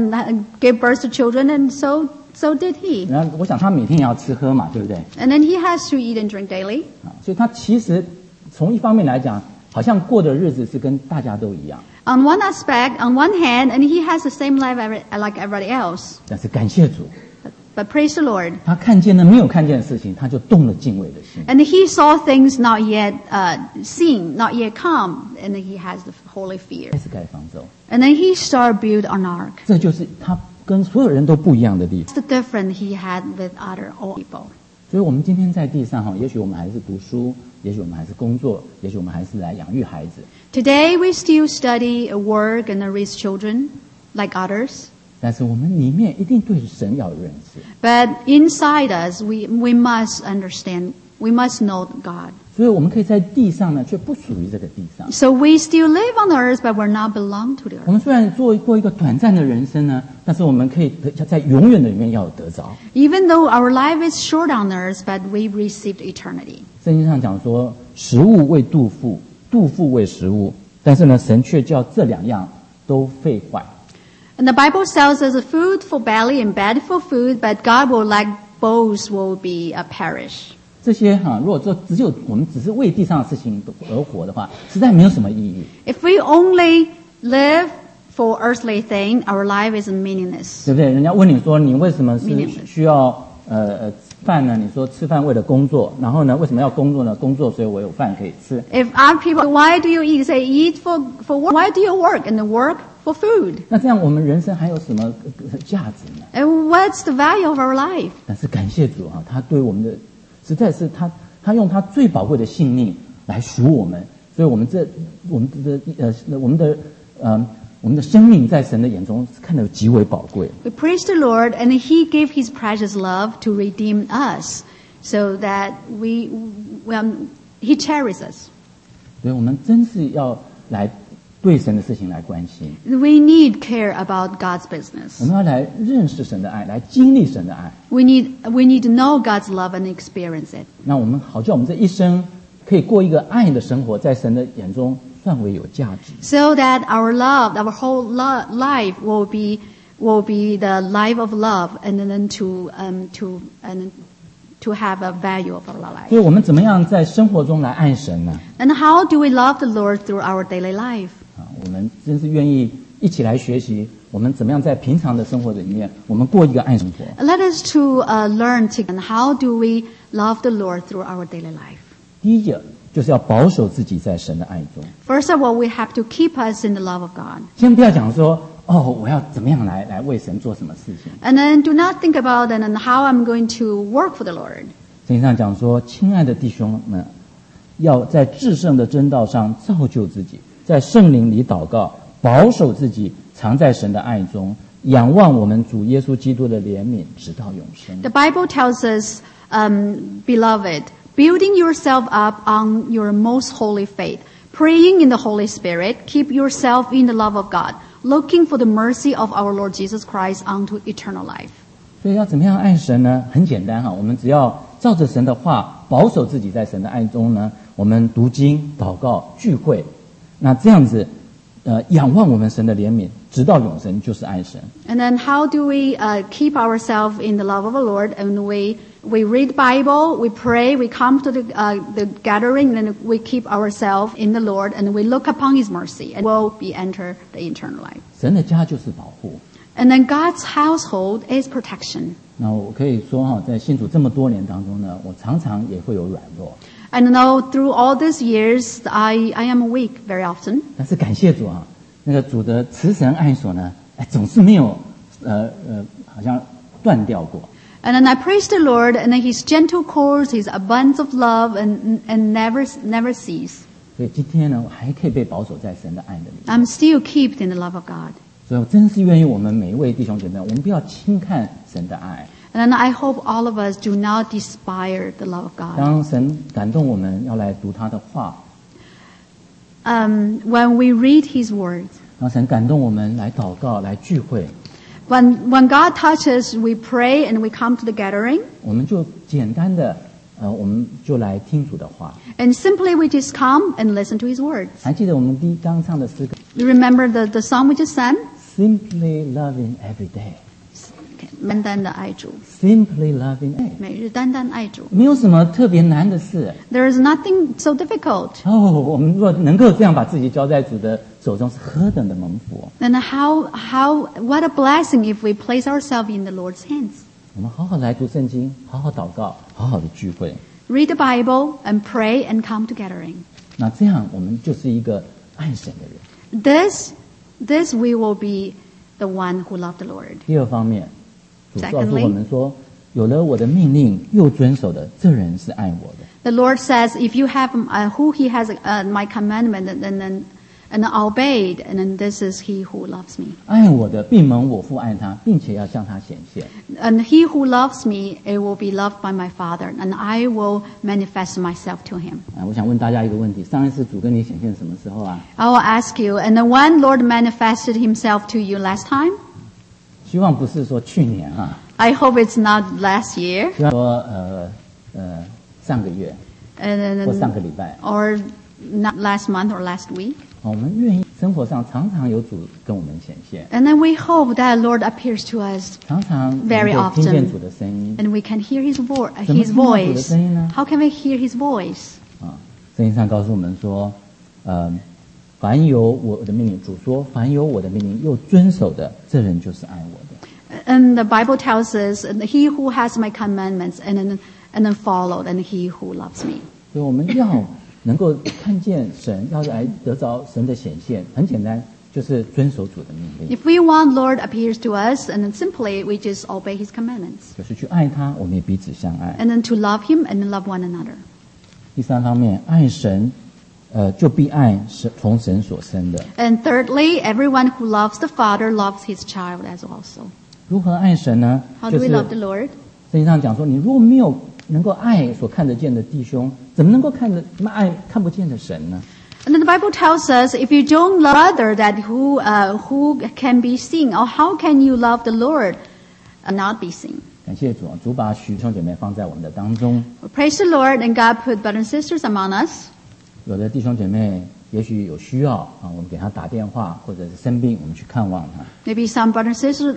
S2: gave birth to children, and so did he.
S1: 然后我想他每天也要吃喝嘛，对不对？
S2: And then he has to eat and drink daily.
S1: 所以他其实从一方面来讲，好像过的日子是跟大家都一样，
S2: On one aspect, on one hand, and he has the same life like everybody else.
S1: 但是感谢主，
S2: But praise the Lord.
S1: 他看见了没有看见的事情，他就动了敬畏的心。
S2: And he saw things not yet seen, not yet come, and he has the holy fear.
S1: 开始盖方舟，
S2: And then he started build an ark.
S1: 这就是他跟所有人都不一样的地方。
S2: That's the difference he had with other old people.
S1: 所以我们今天在地上哈，也许我们还是读书，也许我们还是工作，也许我们还是来养育孩子，
S2: Today we still study, work, and raise children like others.
S1: 但是我们里面一定对神要有认识。
S2: But inside us, we must understand, we must know God.
S1: 所以我们可以在地上呢，却不属于这个地上。
S2: So we still live on the earth, but we're not belong to the
S1: 我
S2: earth.
S1: 们虽然过一个短暂的人生呢，但是我们可以在永远的里面要有得着。
S2: Even though our life is short on earth, but we received eternity.
S1: 圣经上讲说，食物为肚腹，肚腹为食物，但是呢，神却叫这两样都废坏。
S2: And the Bible tells us a food for belly and bed for food, but God will let both will be perish.
S1: 这些如果说我们只是为地上的事情而活的话，实在没有什么意义，
S2: If we only live for earthly thing, our life is meaningless.
S1: 对不对？人家问你说你为什么是
S2: Meaningless.
S1: 需要饭呢？你说吃饭为了工作，然后呢为什么要工作呢？工作所以我有饭可以吃。
S2: If our people, why do you eat? Say, eat for work. Why do you work? And work for food.
S1: 那这样我们人生还有什么价值呢？
S2: And what's the value of our life?
S1: 但是感谢主他对我们的实在是他用他最宝贵的性命来赎我们，所以我们的生命在神的眼中看得极为宝贵。
S2: We praise the Lord, and He gave His precious love to redeem us, so that He cherishes us.
S1: 所以我们真是要来对神的事情来关心，
S2: We need care about God's
S1: 我
S2: business.
S1: 们要来认识神的爱，来经历神的爱。
S2: We need to know God's love and experience it.
S1: 那我们好叫我们这一生可以过一个爱的生活，在神的眼中算为有价值。
S2: So that our whole life will be the life of love, and then to have a value of our life.
S1: 所以我们怎么样在生活中来爱神呢？
S2: And how do we love the Lord through our daily life?
S1: 我们真是愿意一起来学习，我们怎么样在平常的生活里面，我们过一个爱生活。
S2: Let us to learn together. How do we love the Lord through our daily life?
S1: 第一个就是要保守自己在神的爱中。
S2: First of all, we have to keep us in the love of God.
S1: 先不要讲说我要怎么样来为神做什么事情。
S2: And then do not think about and how I'm going to work for the Lord.
S1: 圣经上讲说，亲爱的弟兄们，要在至圣的真道上造就自己，在圣灵里祷告，保守自己，藏在神的爱中，仰望我们主耶稣基督的怜悯，直到永生。
S2: The Bible tells us, beloved, building yourself up on your most holy faith, praying in the Holy Spirit, keep yourself in the love of God, looking for the mercy of our Lord Jesus Christ unto eternal life.
S1: 所以要怎么样爱神呢？很简单我们只要照着神的话，保守自己在神的爱中呢，我们读经、祷告、聚会，那这样子，仰望我们神的怜悯，直到永生，就是爱神。
S2: And then how do we keep ourselves in the love of the Lord? And we read Bible, we pray, we come to the gathering, and we keep ourselves in the Lord, and we look upon His mercy, and we'll be enter the eternal life.
S1: 神的家就是保护。
S2: And then God's household is protection.
S1: 那我可以说在信主这么多年当中呢，我常常也会有软弱，
S2: And know through all these years, I am weak very often.
S1: 但是感谢主那个主的慈神爱所呢，总是没有好像断掉过。
S2: And then I praise the Lord, and then His gentle course, His abundance of love, and never cease.
S1: 所以今天呢，我还可以被保守在神的爱的里面。
S2: I'm still kept in the love of God.
S1: 所以我真是愿意我们每一位弟兄姐妹，我们不要轻看神的爱。
S2: And then I hope all of us do not despise the love of God.
S1: 当神感动我们要来读他的话，
S2: When we read His words,
S1: 当神感动我们来祷告、来聚会，
S2: When God touches, we pray and we come to the gathering.
S1: 我们就简单的我们就来听主的话。
S2: And simply we just come and listen to His words.
S1: 还记得我们刚唱的诗歌
S2: You remember the song we just sang?
S1: Simply loving every day.
S2: 单单的爱主，
S1: Simply loving every day.
S2: 每日单单爱主。
S1: 没有什么特别难的事。
S2: There is nothing so difficult.
S1: 我们若能够这样把自己交在主的手中，是何等的蒙福。
S2: Then what a blessing if we place ourselves in the Lord's hands.
S1: 我们好好来读圣经，好好祷告，好好的聚会。
S2: Read the Bible and pray and come to gathering.
S1: 那这样我们就是一个爱神的人。
S2: This we will be the one who love the Lord.
S1: 第二方面，主告诉
S2: Secondly
S1: 我们说，有了我的命令又遵守的，这人是爱我的。
S2: The Lord says, if you have who He has my commandment and obeyed, and then this is He who loves me.
S1: 爱我的必蒙我父爱他，并且要向他显现。
S2: And he who loves me, it will be loved by my Father, and I will manifest myself to him.
S1: 我想问大家一个问题：上一次主跟你显现什么时候啊？
S2: I will ask you, and the one Lord manifested Himself to you last time?
S1: 希望不是说去年啊，
S2: I hope it's not last year,
S1: 希望说上个月
S2: and
S1: 或上个礼拜。
S2: or not last month or last week.
S1: 我们愿意生活上常常有主跟我们显现，
S2: And then we hope that Lord appears to us,
S1: 常常能
S2: Very
S1: 够听见
S2: often.
S1: 主的声音
S2: and we can hear His
S1: 怎么
S2: His
S1: 听到主的
S2: voice.
S1: 声音呢？
S2: How can we hear His voice?
S1: 圣经上告诉我们说，凡有我的命令，主说，凡有我的命令又遵守的，这人就是爱我的。
S2: And the Bible tells us, He who has my commandments and then followed, and He who loves me.
S1: 所以我们要能够看见神，要来得着神的显现，很简单，就是遵守主的命令，
S2: If we want Lord appears to us, and then simply we just obey His commandments.
S1: 就是去爱他，我们也彼此相爱。
S2: And then to love Him and love one another.
S1: 第三方面，爱神，就必爱神从神所生的。
S2: And thirdly, everyone who loves the Father loves his child as also.
S1: 如何爱神呢？
S2: How
S1: 就
S2: do
S1: 是
S2: we love the Lord?
S1: 圣经上讲说，你如果没有能够爱所看得见的弟兄，怎么能够爱看不见的神呢？
S2: And then the Bible tells us, if you don't love brother that who can be seen, or how can you love the Lord and not be seen?
S1: 感谢主，主把许多弟兄姐妹放在我们的当中。
S2: Praise the Lord, and God put brothers and sisters among us.
S1: 有的弟兄姐妹也许有需要我们给他打电话，或者是生病，我们去看望他。
S2: Maybe some brother and sister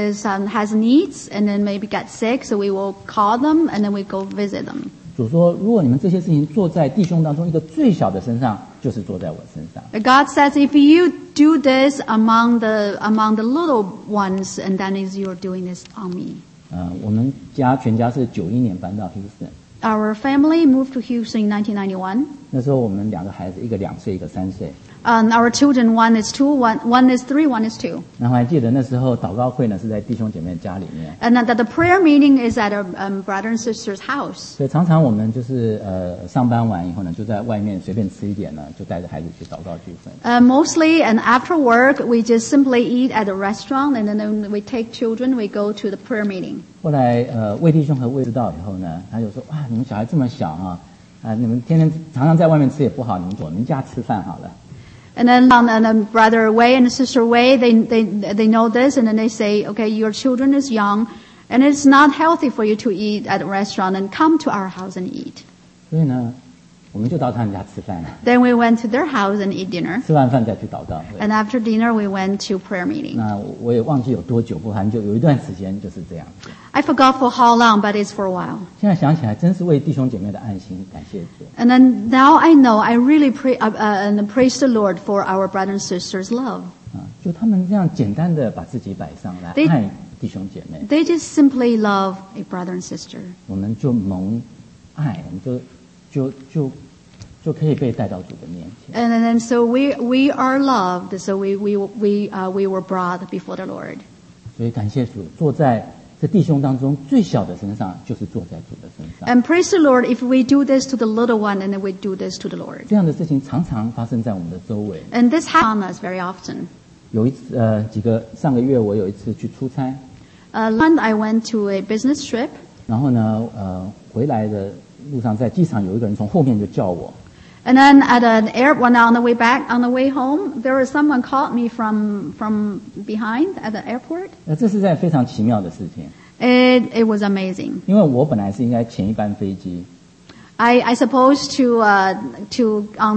S2: has needs, and then maybe got sick, so we will call them, and then we go visit them.
S1: 主说，如果你们这些事情做在弟兄当中一个最小的身上，就是做在我身上。
S2: God says, if you do this among the little ones, and then is you're doing this on me.
S1: 我们全家是91年搬到 Houston，
S2: Our family moved to Houston in 1991.
S1: 那时候我们2个孩子，一个2岁，一个3岁。
S2: Our children, one is 2, one is 3, one is 2.
S1: 然后还记得那时候祷告会呢是在弟兄姐妹家里面，
S2: And that the prayer meeting is at a brother and sister's house.
S1: 所以常常我们就是上班完以后呢，就在外面随便吃一点呢，就带着孩子去祷告聚会。
S2: Mostly, and after work, we just simply eat at a restaurant, and then we take children, we go to the prayer meeting.
S1: 后来魏弟兄和魏知道以后呢，他就说哇，你们小孩这么小你们天天常常在外面吃也不好，你们我们家吃饭好了。
S2: And then brother Wei and sister Wei, they know this, and then they say, okay, your children is young, and it's not healthy for you to eat at a restaurant, and come to our house and eat.
S1: 所以呢，我们就到他们家吃饭了，
S2: Then we went to their house and eat dinner.
S1: 吃完饭再去祷告会。
S2: And after dinner, we went to prayer meeting.
S1: 那我也忘记有多久，不然就有一段时间就是这样子。
S2: I forgot for how long, but it's for a while.
S1: 现在想起来，真是为弟兄姐妹的爱心感谢主。
S2: And then now I know I really and praise the Lord for our brothers and sisters' love.
S1: 就他们这样简单的把自己摆上来
S2: They-
S1: 爱弟兄姐妹，
S2: They just simply love a brother and sister.
S1: 我们就蒙爱，我们就可以被带到主的面前。
S2: And then so we are loved, so we were brought before the Lord.
S1: 所以感谢主，坐在这弟兄当中最小的身上，就是坐在主的身上。
S2: And praise the Lord if we do this to the little one, and then we do this to the Lord.
S1: 这样的事情常常发生在我们的周围。
S2: And this happens on us very often.
S1: 有一次，上个月我有一次去出差，
S2: One, I went to a business trip,
S1: 然后呢，回来的路上在机场有一个人从后面就叫我，
S2: And then at an airport, on the way back, on the way home, there was someone called me from behind at the airport.
S1: 这是在非常奇妙的事情，
S2: It was amazing.
S1: 因为我本来是应该前一班飞机，
S2: I supposed to on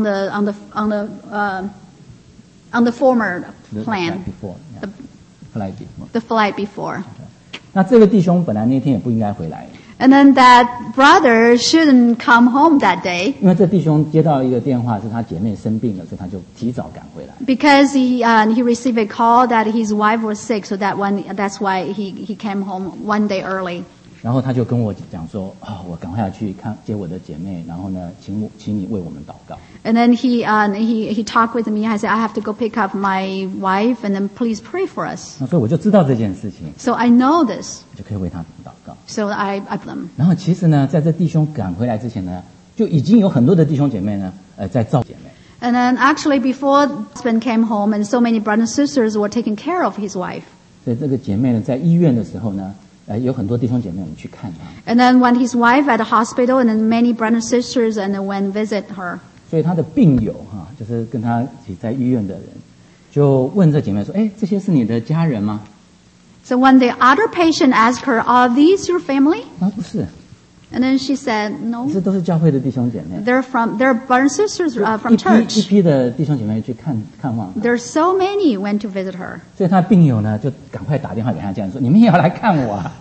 S2: the former plan,
S1: before, yeah, flight before.
S2: the flight before.
S1: 那这个弟兄本来那天也不应该回来，
S2: And then that brother shouldn't come home that day
S1: 因为这弟兄接到一个电话，是他姐妹生病了，所以他就提早赶回来。
S2: because he received a call that his wife was sick, so that's why he came home one day early.
S1: 然后他就跟我讲说，我赶快要去接我的姐妹，然后呢，请你为我们祷告。
S2: And then he talked with me. I said, I have to go pick up my wife, and then please pray for us.
S1: 那所以我就知道这件事情，
S2: So I know this.
S1: 我就可以为他祷告。
S2: So I them.
S1: 然后其实呢，在这弟兄赶回来之前呢，就已经有很多的弟兄姐妹呢，在照姐妹。
S2: And then actually before husband came home, and so many brothers and sisters were taking care of his wife.
S1: 所以这个姐妹呢，在医院的时候呢，有很多弟兄姐妹我们去看她，
S2: And then when his wife at the hospital, and then many brothers and sisters and then went visit her.
S1: 所以她的病友就是跟她一起在医院的人，就问这姐妹说：“这些是你的家人吗
S2: So when the other patient asked her, "Are these your family?" ？”
S1: 不是，
S2: And then she said, "No,
S1: 这都是教会的弟兄姐妹，
S2: they're brothers and sisters from
S1: 一
S2: church."
S1: 批的弟兄姐妹去看望她。
S2: There's so many went to visit her.
S1: 所以她病友呢，就赶快打电话给她家人说：“你们也要来看我啊！”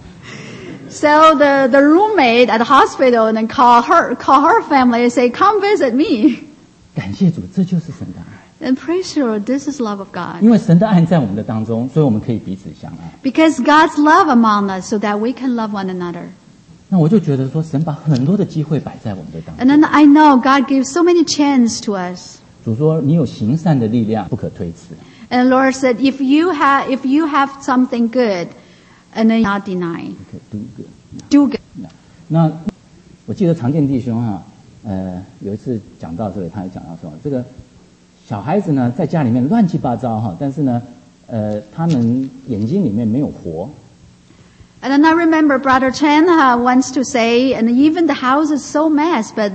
S2: So the roommate at the hospital and then call her family and say, "Come visit me."
S1: 感谢主，这就是神的爱。
S2: And praise the Lord, this is love of God.
S1: 因为神的爱在我们的当中，所以我们可以彼此相爱。
S2: Because God's love among us so that we can love one another.
S1: 那我就觉得说，神把很多的机会摆在我们的当
S2: And
S1: 中。
S2: then I know God gives so many chances to us.
S1: 主说：“你有行善的力量，不可推辞。
S2: And the Lord said, if you have something good, and then not deny,
S1: 你可以 do good。”
S2: do good.
S1: 那我记得常见弟兄有一次讲到这里，他也讲到说，这个小孩子呢在家里面乱七八糟但是呢，他们眼睛里面没有活。
S2: And then I remember Brother Chen wants to say, and even the house is so mess, but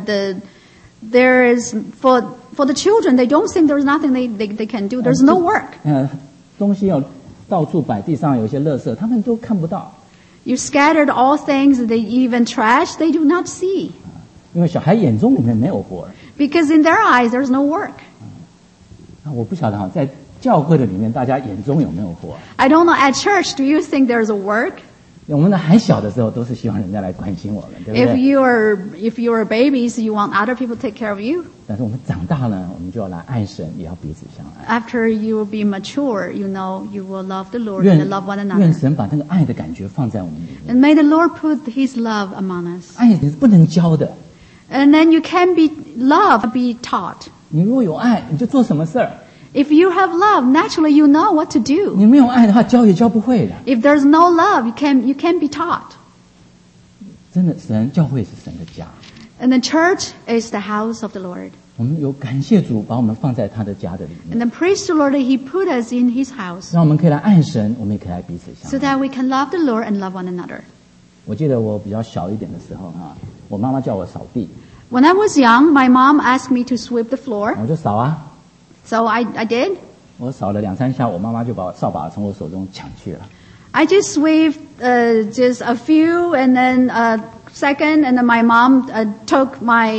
S2: there is for the children, they don't think there's nothing they can do. There's no work.
S1: 东西要到处摆，地上有一些垃圾，他们都看不到。
S2: You scattered all things, they even trash, they do not see.
S1: 因为小孩眼中里面没有活。
S2: Because in their eyes, there's no work.
S1: 我不晓得在教会的里面，大家眼中有没有活？
S2: I don't know, at church, do you think there's a work?
S1: 我们还小的时候，都是希望人家来关心我们，对不
S2: If
S1: 对？
S2: you are babies, you want other people to take care of you.
S1: 但是我们长大了，我们就要来爱神，也要彼此相爱。
S2: After you will be mature, you know you will love the Lord
S1: 愿
S2: and love one
S1: 愿
S2: another.
S1: 神把那个爱的感觉放在我们里面。
S2: And may the Lord put His love among us.
S1: 爱是不能教的，
S2: And then you can be love, be taught.
S1: 你如果有爱，你就做什么事儿；
S2: If you have love, naturally you know what to do.
S1: 你没有爱的话，教也教不会的。
S2: If there's no love, you can be taught.
S1: 真的，教会是神的家。
S2: And the church is the house of the Lord.
S1: 我们有感谢主，把我们放在他的家的里面，
S2: And then praise the Lord that He put us in His house
S1: 让我们可以来爱神，我们也可以来彼此
S2: so
S1: 相爱。
S2: that we can love the Lord and love one another.
S1: 我记得我比较小一点的时候我妈妈叫我扫地，
S2: When I was young, my mom asked me to sweep the floor.
S1: 我就扫啊，
S2: So I did.
S1: 我扫了2-3下，我妈妈就把扫把从我手中抢去了。
S2: I just swept just a few, and then second, and then my mom took my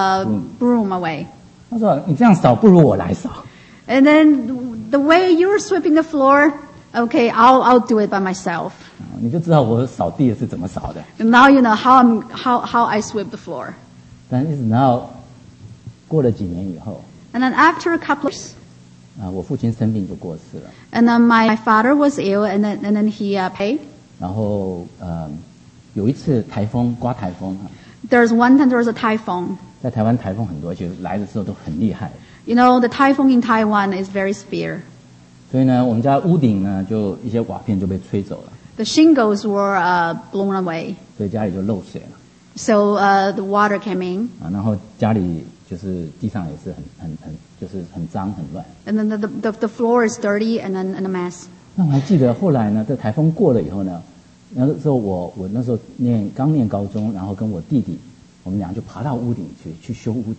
S2: broom away.
S1: 她说：“你这样扫不如我来扫。
S2: And then the way you're sweeping the floor, okay, I'll do it by myself.
S1: 你就知道我扫地是怎么扫的。
S2: And now you know how I sweep the floor.
S1: 但一直到过了几年以后，
S2: And then after a couple of years,
S1: 我父亲生病就过世了。
S2: and then my father was ill, and then he paid.
S1: 然后有一次刮台风
S2: There's one time there was a typhoon.
S1: 在台湾台风很多，而且来的时候都很厉害。
S2: You know, the typhoon in Taiwan is very severe.
S1: 所以呢，我们家屋顶呢，就一些瓦片就被吹走了，
S2: The shingles were blown away.
S1: 所以家里就漏水了
S2: So the water came in,
S1: 然后家里就是地上也是就是很脏很乱。
S2: and then the floor is dirty and a mess.
S1: 那我还记得后来呢，这台风过了以后呢，那时候我那时候刚念高中，然后跟我弟弟，我们俩就爬到屋顶去修屋顶。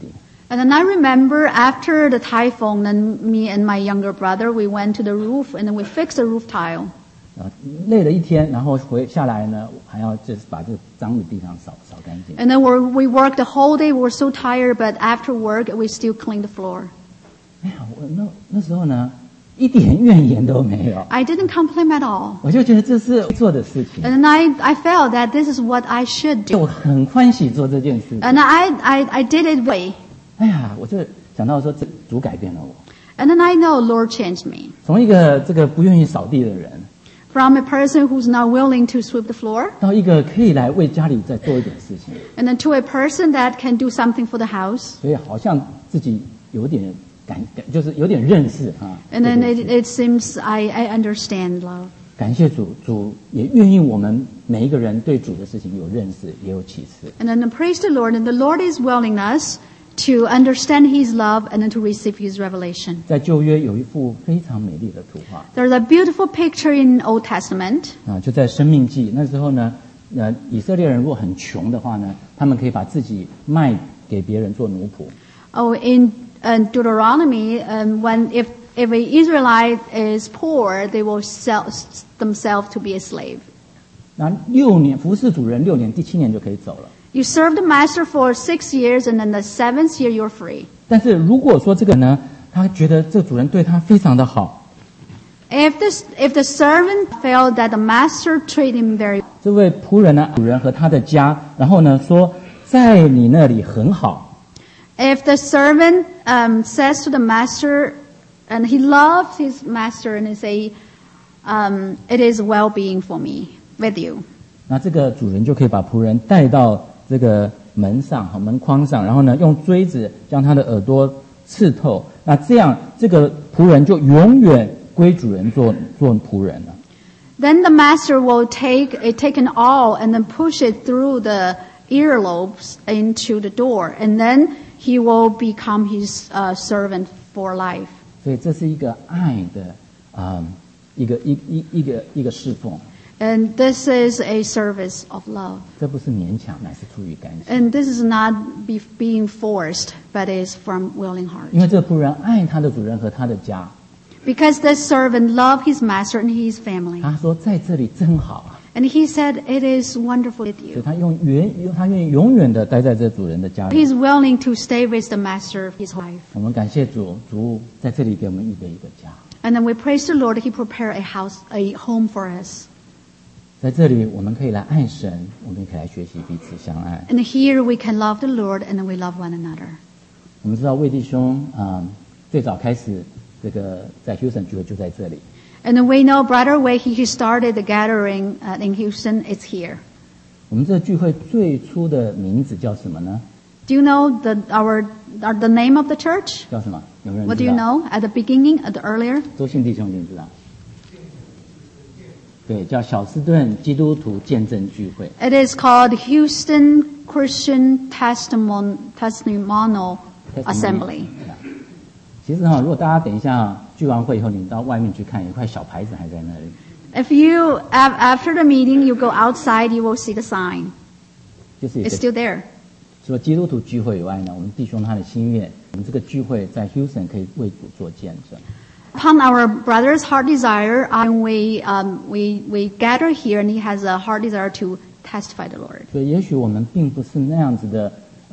S2: And then I remember after the typhoon, then me and my younger brother, we went to the roof and then we fixed the roof tile.
S1: 累了一天，然后回下来呢，还要就是把这个脏的地方扫干净。
S2: And then we worked the whole day. We were so tired, but after work, we still cleaned the floor.
S1: 哎呀，我那时候呢，一点怨言都没有，
S2: I didn't complain at all.
S1: 我就觉得这是做的事情，
S2: And then I felt that this is what I should
S1: 我
S2: do.
S1: 很欢喜做这件事情。
S2: And I did it way.
S1: 哎呀，我就想到说，这主改变了我，
S2: And then I know Lord changed me.
S1: 从一个这个不愿意扫地的人，
S2: From a person who's not willing to sweep the floor,
S1: 到一个可以来为家里再做一点事情，
S2: and then to a person that can do something for the house.
S1: 所以好像自己有点就是有点认识啊。
S2: And then
S1: 这个
S2: it seems I understand love.
S1: 感谢主，主也愿意我们每一个人对主的事情有认识，也有启示。
S2: And then praise the Lord, and the Lord is willing us to understand His love and then to receive His revelation.
S1: 在旧约有一幅非常美丽的图画
S2: There's a beautiful picture in Old Testament.
S1: 啊，就在生命记那时候呢，以色列人如果很穷的话呢，他们可以把自己卖给别人做奴仆。
S2: Oh, in Deuteronomy, if an Israelite is poor, they will sell themselves to be a slave.
S1: 那6年服侍主人6年，第7年就可以走了。
S2: You serve the master for 6 years, and then the 7th year you're free.
S1: 但是如果说这个呢，他觉得这个主人对他非常的好，
S2: If the servant felt that the master treated him very,
S1: 这位仆人呢，主人和他的家，然后呢说在你那里很好，
S2: if the servant says to the master, and he loves his master, and he say, "It is well-being for me with you."
S1: 那这个主人就可以把仆人带到这个门上和门框上，然后呢用锥子将他的耳朵刺透。那这样这个仆人就永远归主人做仆人了。
S2: Then the master will take an awl and then push it through the earlobes into the door, and then he will become his servant for life.
S1: 所以这是一个爱的一个侍奉，
S2: And this is a service of love.
S1: 这不是勉强，乃是出于感谢。
S2: And this is not being forced, but is from willing heart.
S1: 因为这个仆人爱他的主人和他的家，
S2: Because this servant loved his master and his family.
S1: 他说在这里真好啊，
S2: And he said, "It is wonderful with
S1: 所以
S2: you."
S1: 他愿意永远的待在这主人的家里。
S2: He's willing to stay with the master his life.
S1: 我们感谢主，主在这里给我们预备一个家，
S2: And then we praise the Lord, He prepared a home for us.
S1: 在这里我们可以来爱神，我们也可以来学习彼此相爱。
S2: And here we can love the Lord and then we love one another.
S1: 我们知道魏弟兄最早开始这个在 Houston 聚会就在这里。
S2: And then we know Brother Wei, he started the gathering in Houston. It's here.
S1: 我们这个聚会最初的名字叫什么呢？
S2: Do you know the name of the church?
S1: 叫什么？有没有人
S2: What
S1: 知
S2: do you
S1: 道？
S2: know? At the beginning, at the earlier?
S1: 周信弟兄一定知道。对，叫小斯顿基督徒见证聚会。
S2: It is called Houston Christian Testimonial Assembly.
S1: 其实如果大家等一下聚完会以后，你到外面去看，有一块小牌子还在那里，
S2: If you, after the meeting, you go outside, you will see the sign.
S1: 就是一
S2: It's
S1: 个
S2: still there.
S1: 除了基督徒聚会以外呢，我们弟兄他的心愿，我们这个聚会在 Houston 可以为主做见证。
S2: Upon our brother's heart desire, we gather here, and he has a heart desire to testify the Lord.
S1: 所以也许我们并不是那样子的，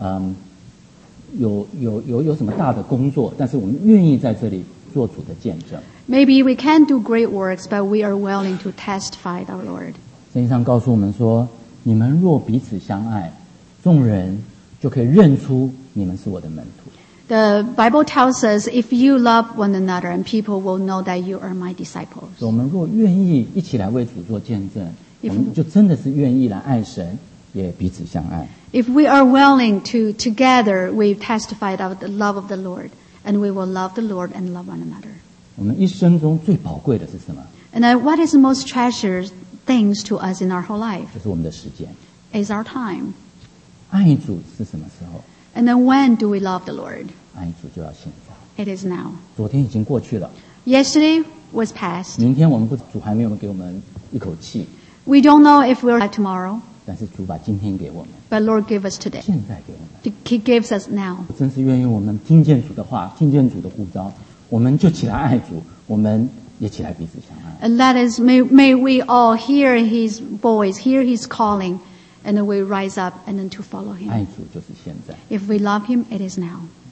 S1: 有什么大的工作，但是我们愿意在这里做主的见证。
S2: Maybe we can't do great works, but we are willing to testify our Lord.
S1: 圣经上告诉我们说：“你们若彼此相爱，众人就可以认出你们是我的门徒。”
S2: The Bible tells us, if you love one another, and people will know that you are my disciples.
S1: 所以我们若愿意一起来为主做见证，
S2: If-
S1: 我们就真的是愿意来爱神，也彼此相爱。
S2: If we are willing to together, we testify of the love of the Lord, and we will love the Lord and love one another.
S1: 我们一生中最宝贵的是什么？
S2: And what is the most treasured things to us in our whole life?
S1: 就是我们的时间。
S2: Is our time.
S1: 爱主是什么时候？
S2: And then when do we love the Lord?
S1: 爱主就要现在。
S2: It is now.
S1: 昨天已经过去了，
S2: Yesterday was past.
S1: 明天我们主还没有给我们一口气，
S2: We don't know if we'll die tomorrow.
S1: 但是主把今天给我们，
S2: but Lord gave us today.
S1: 现在给我们。
S2: He gives us now.
S1: 真是愿意我们听见主的话，听见主的呼召，我们就起来爱主，我们也起来彼此相爱。
S2: And that is, may we all hear His voice, hear His calling, and then we rise up and then to follow
S1: 爱
S2: Him.
S1: 主就是现在。
S2: If we love Him, it is now.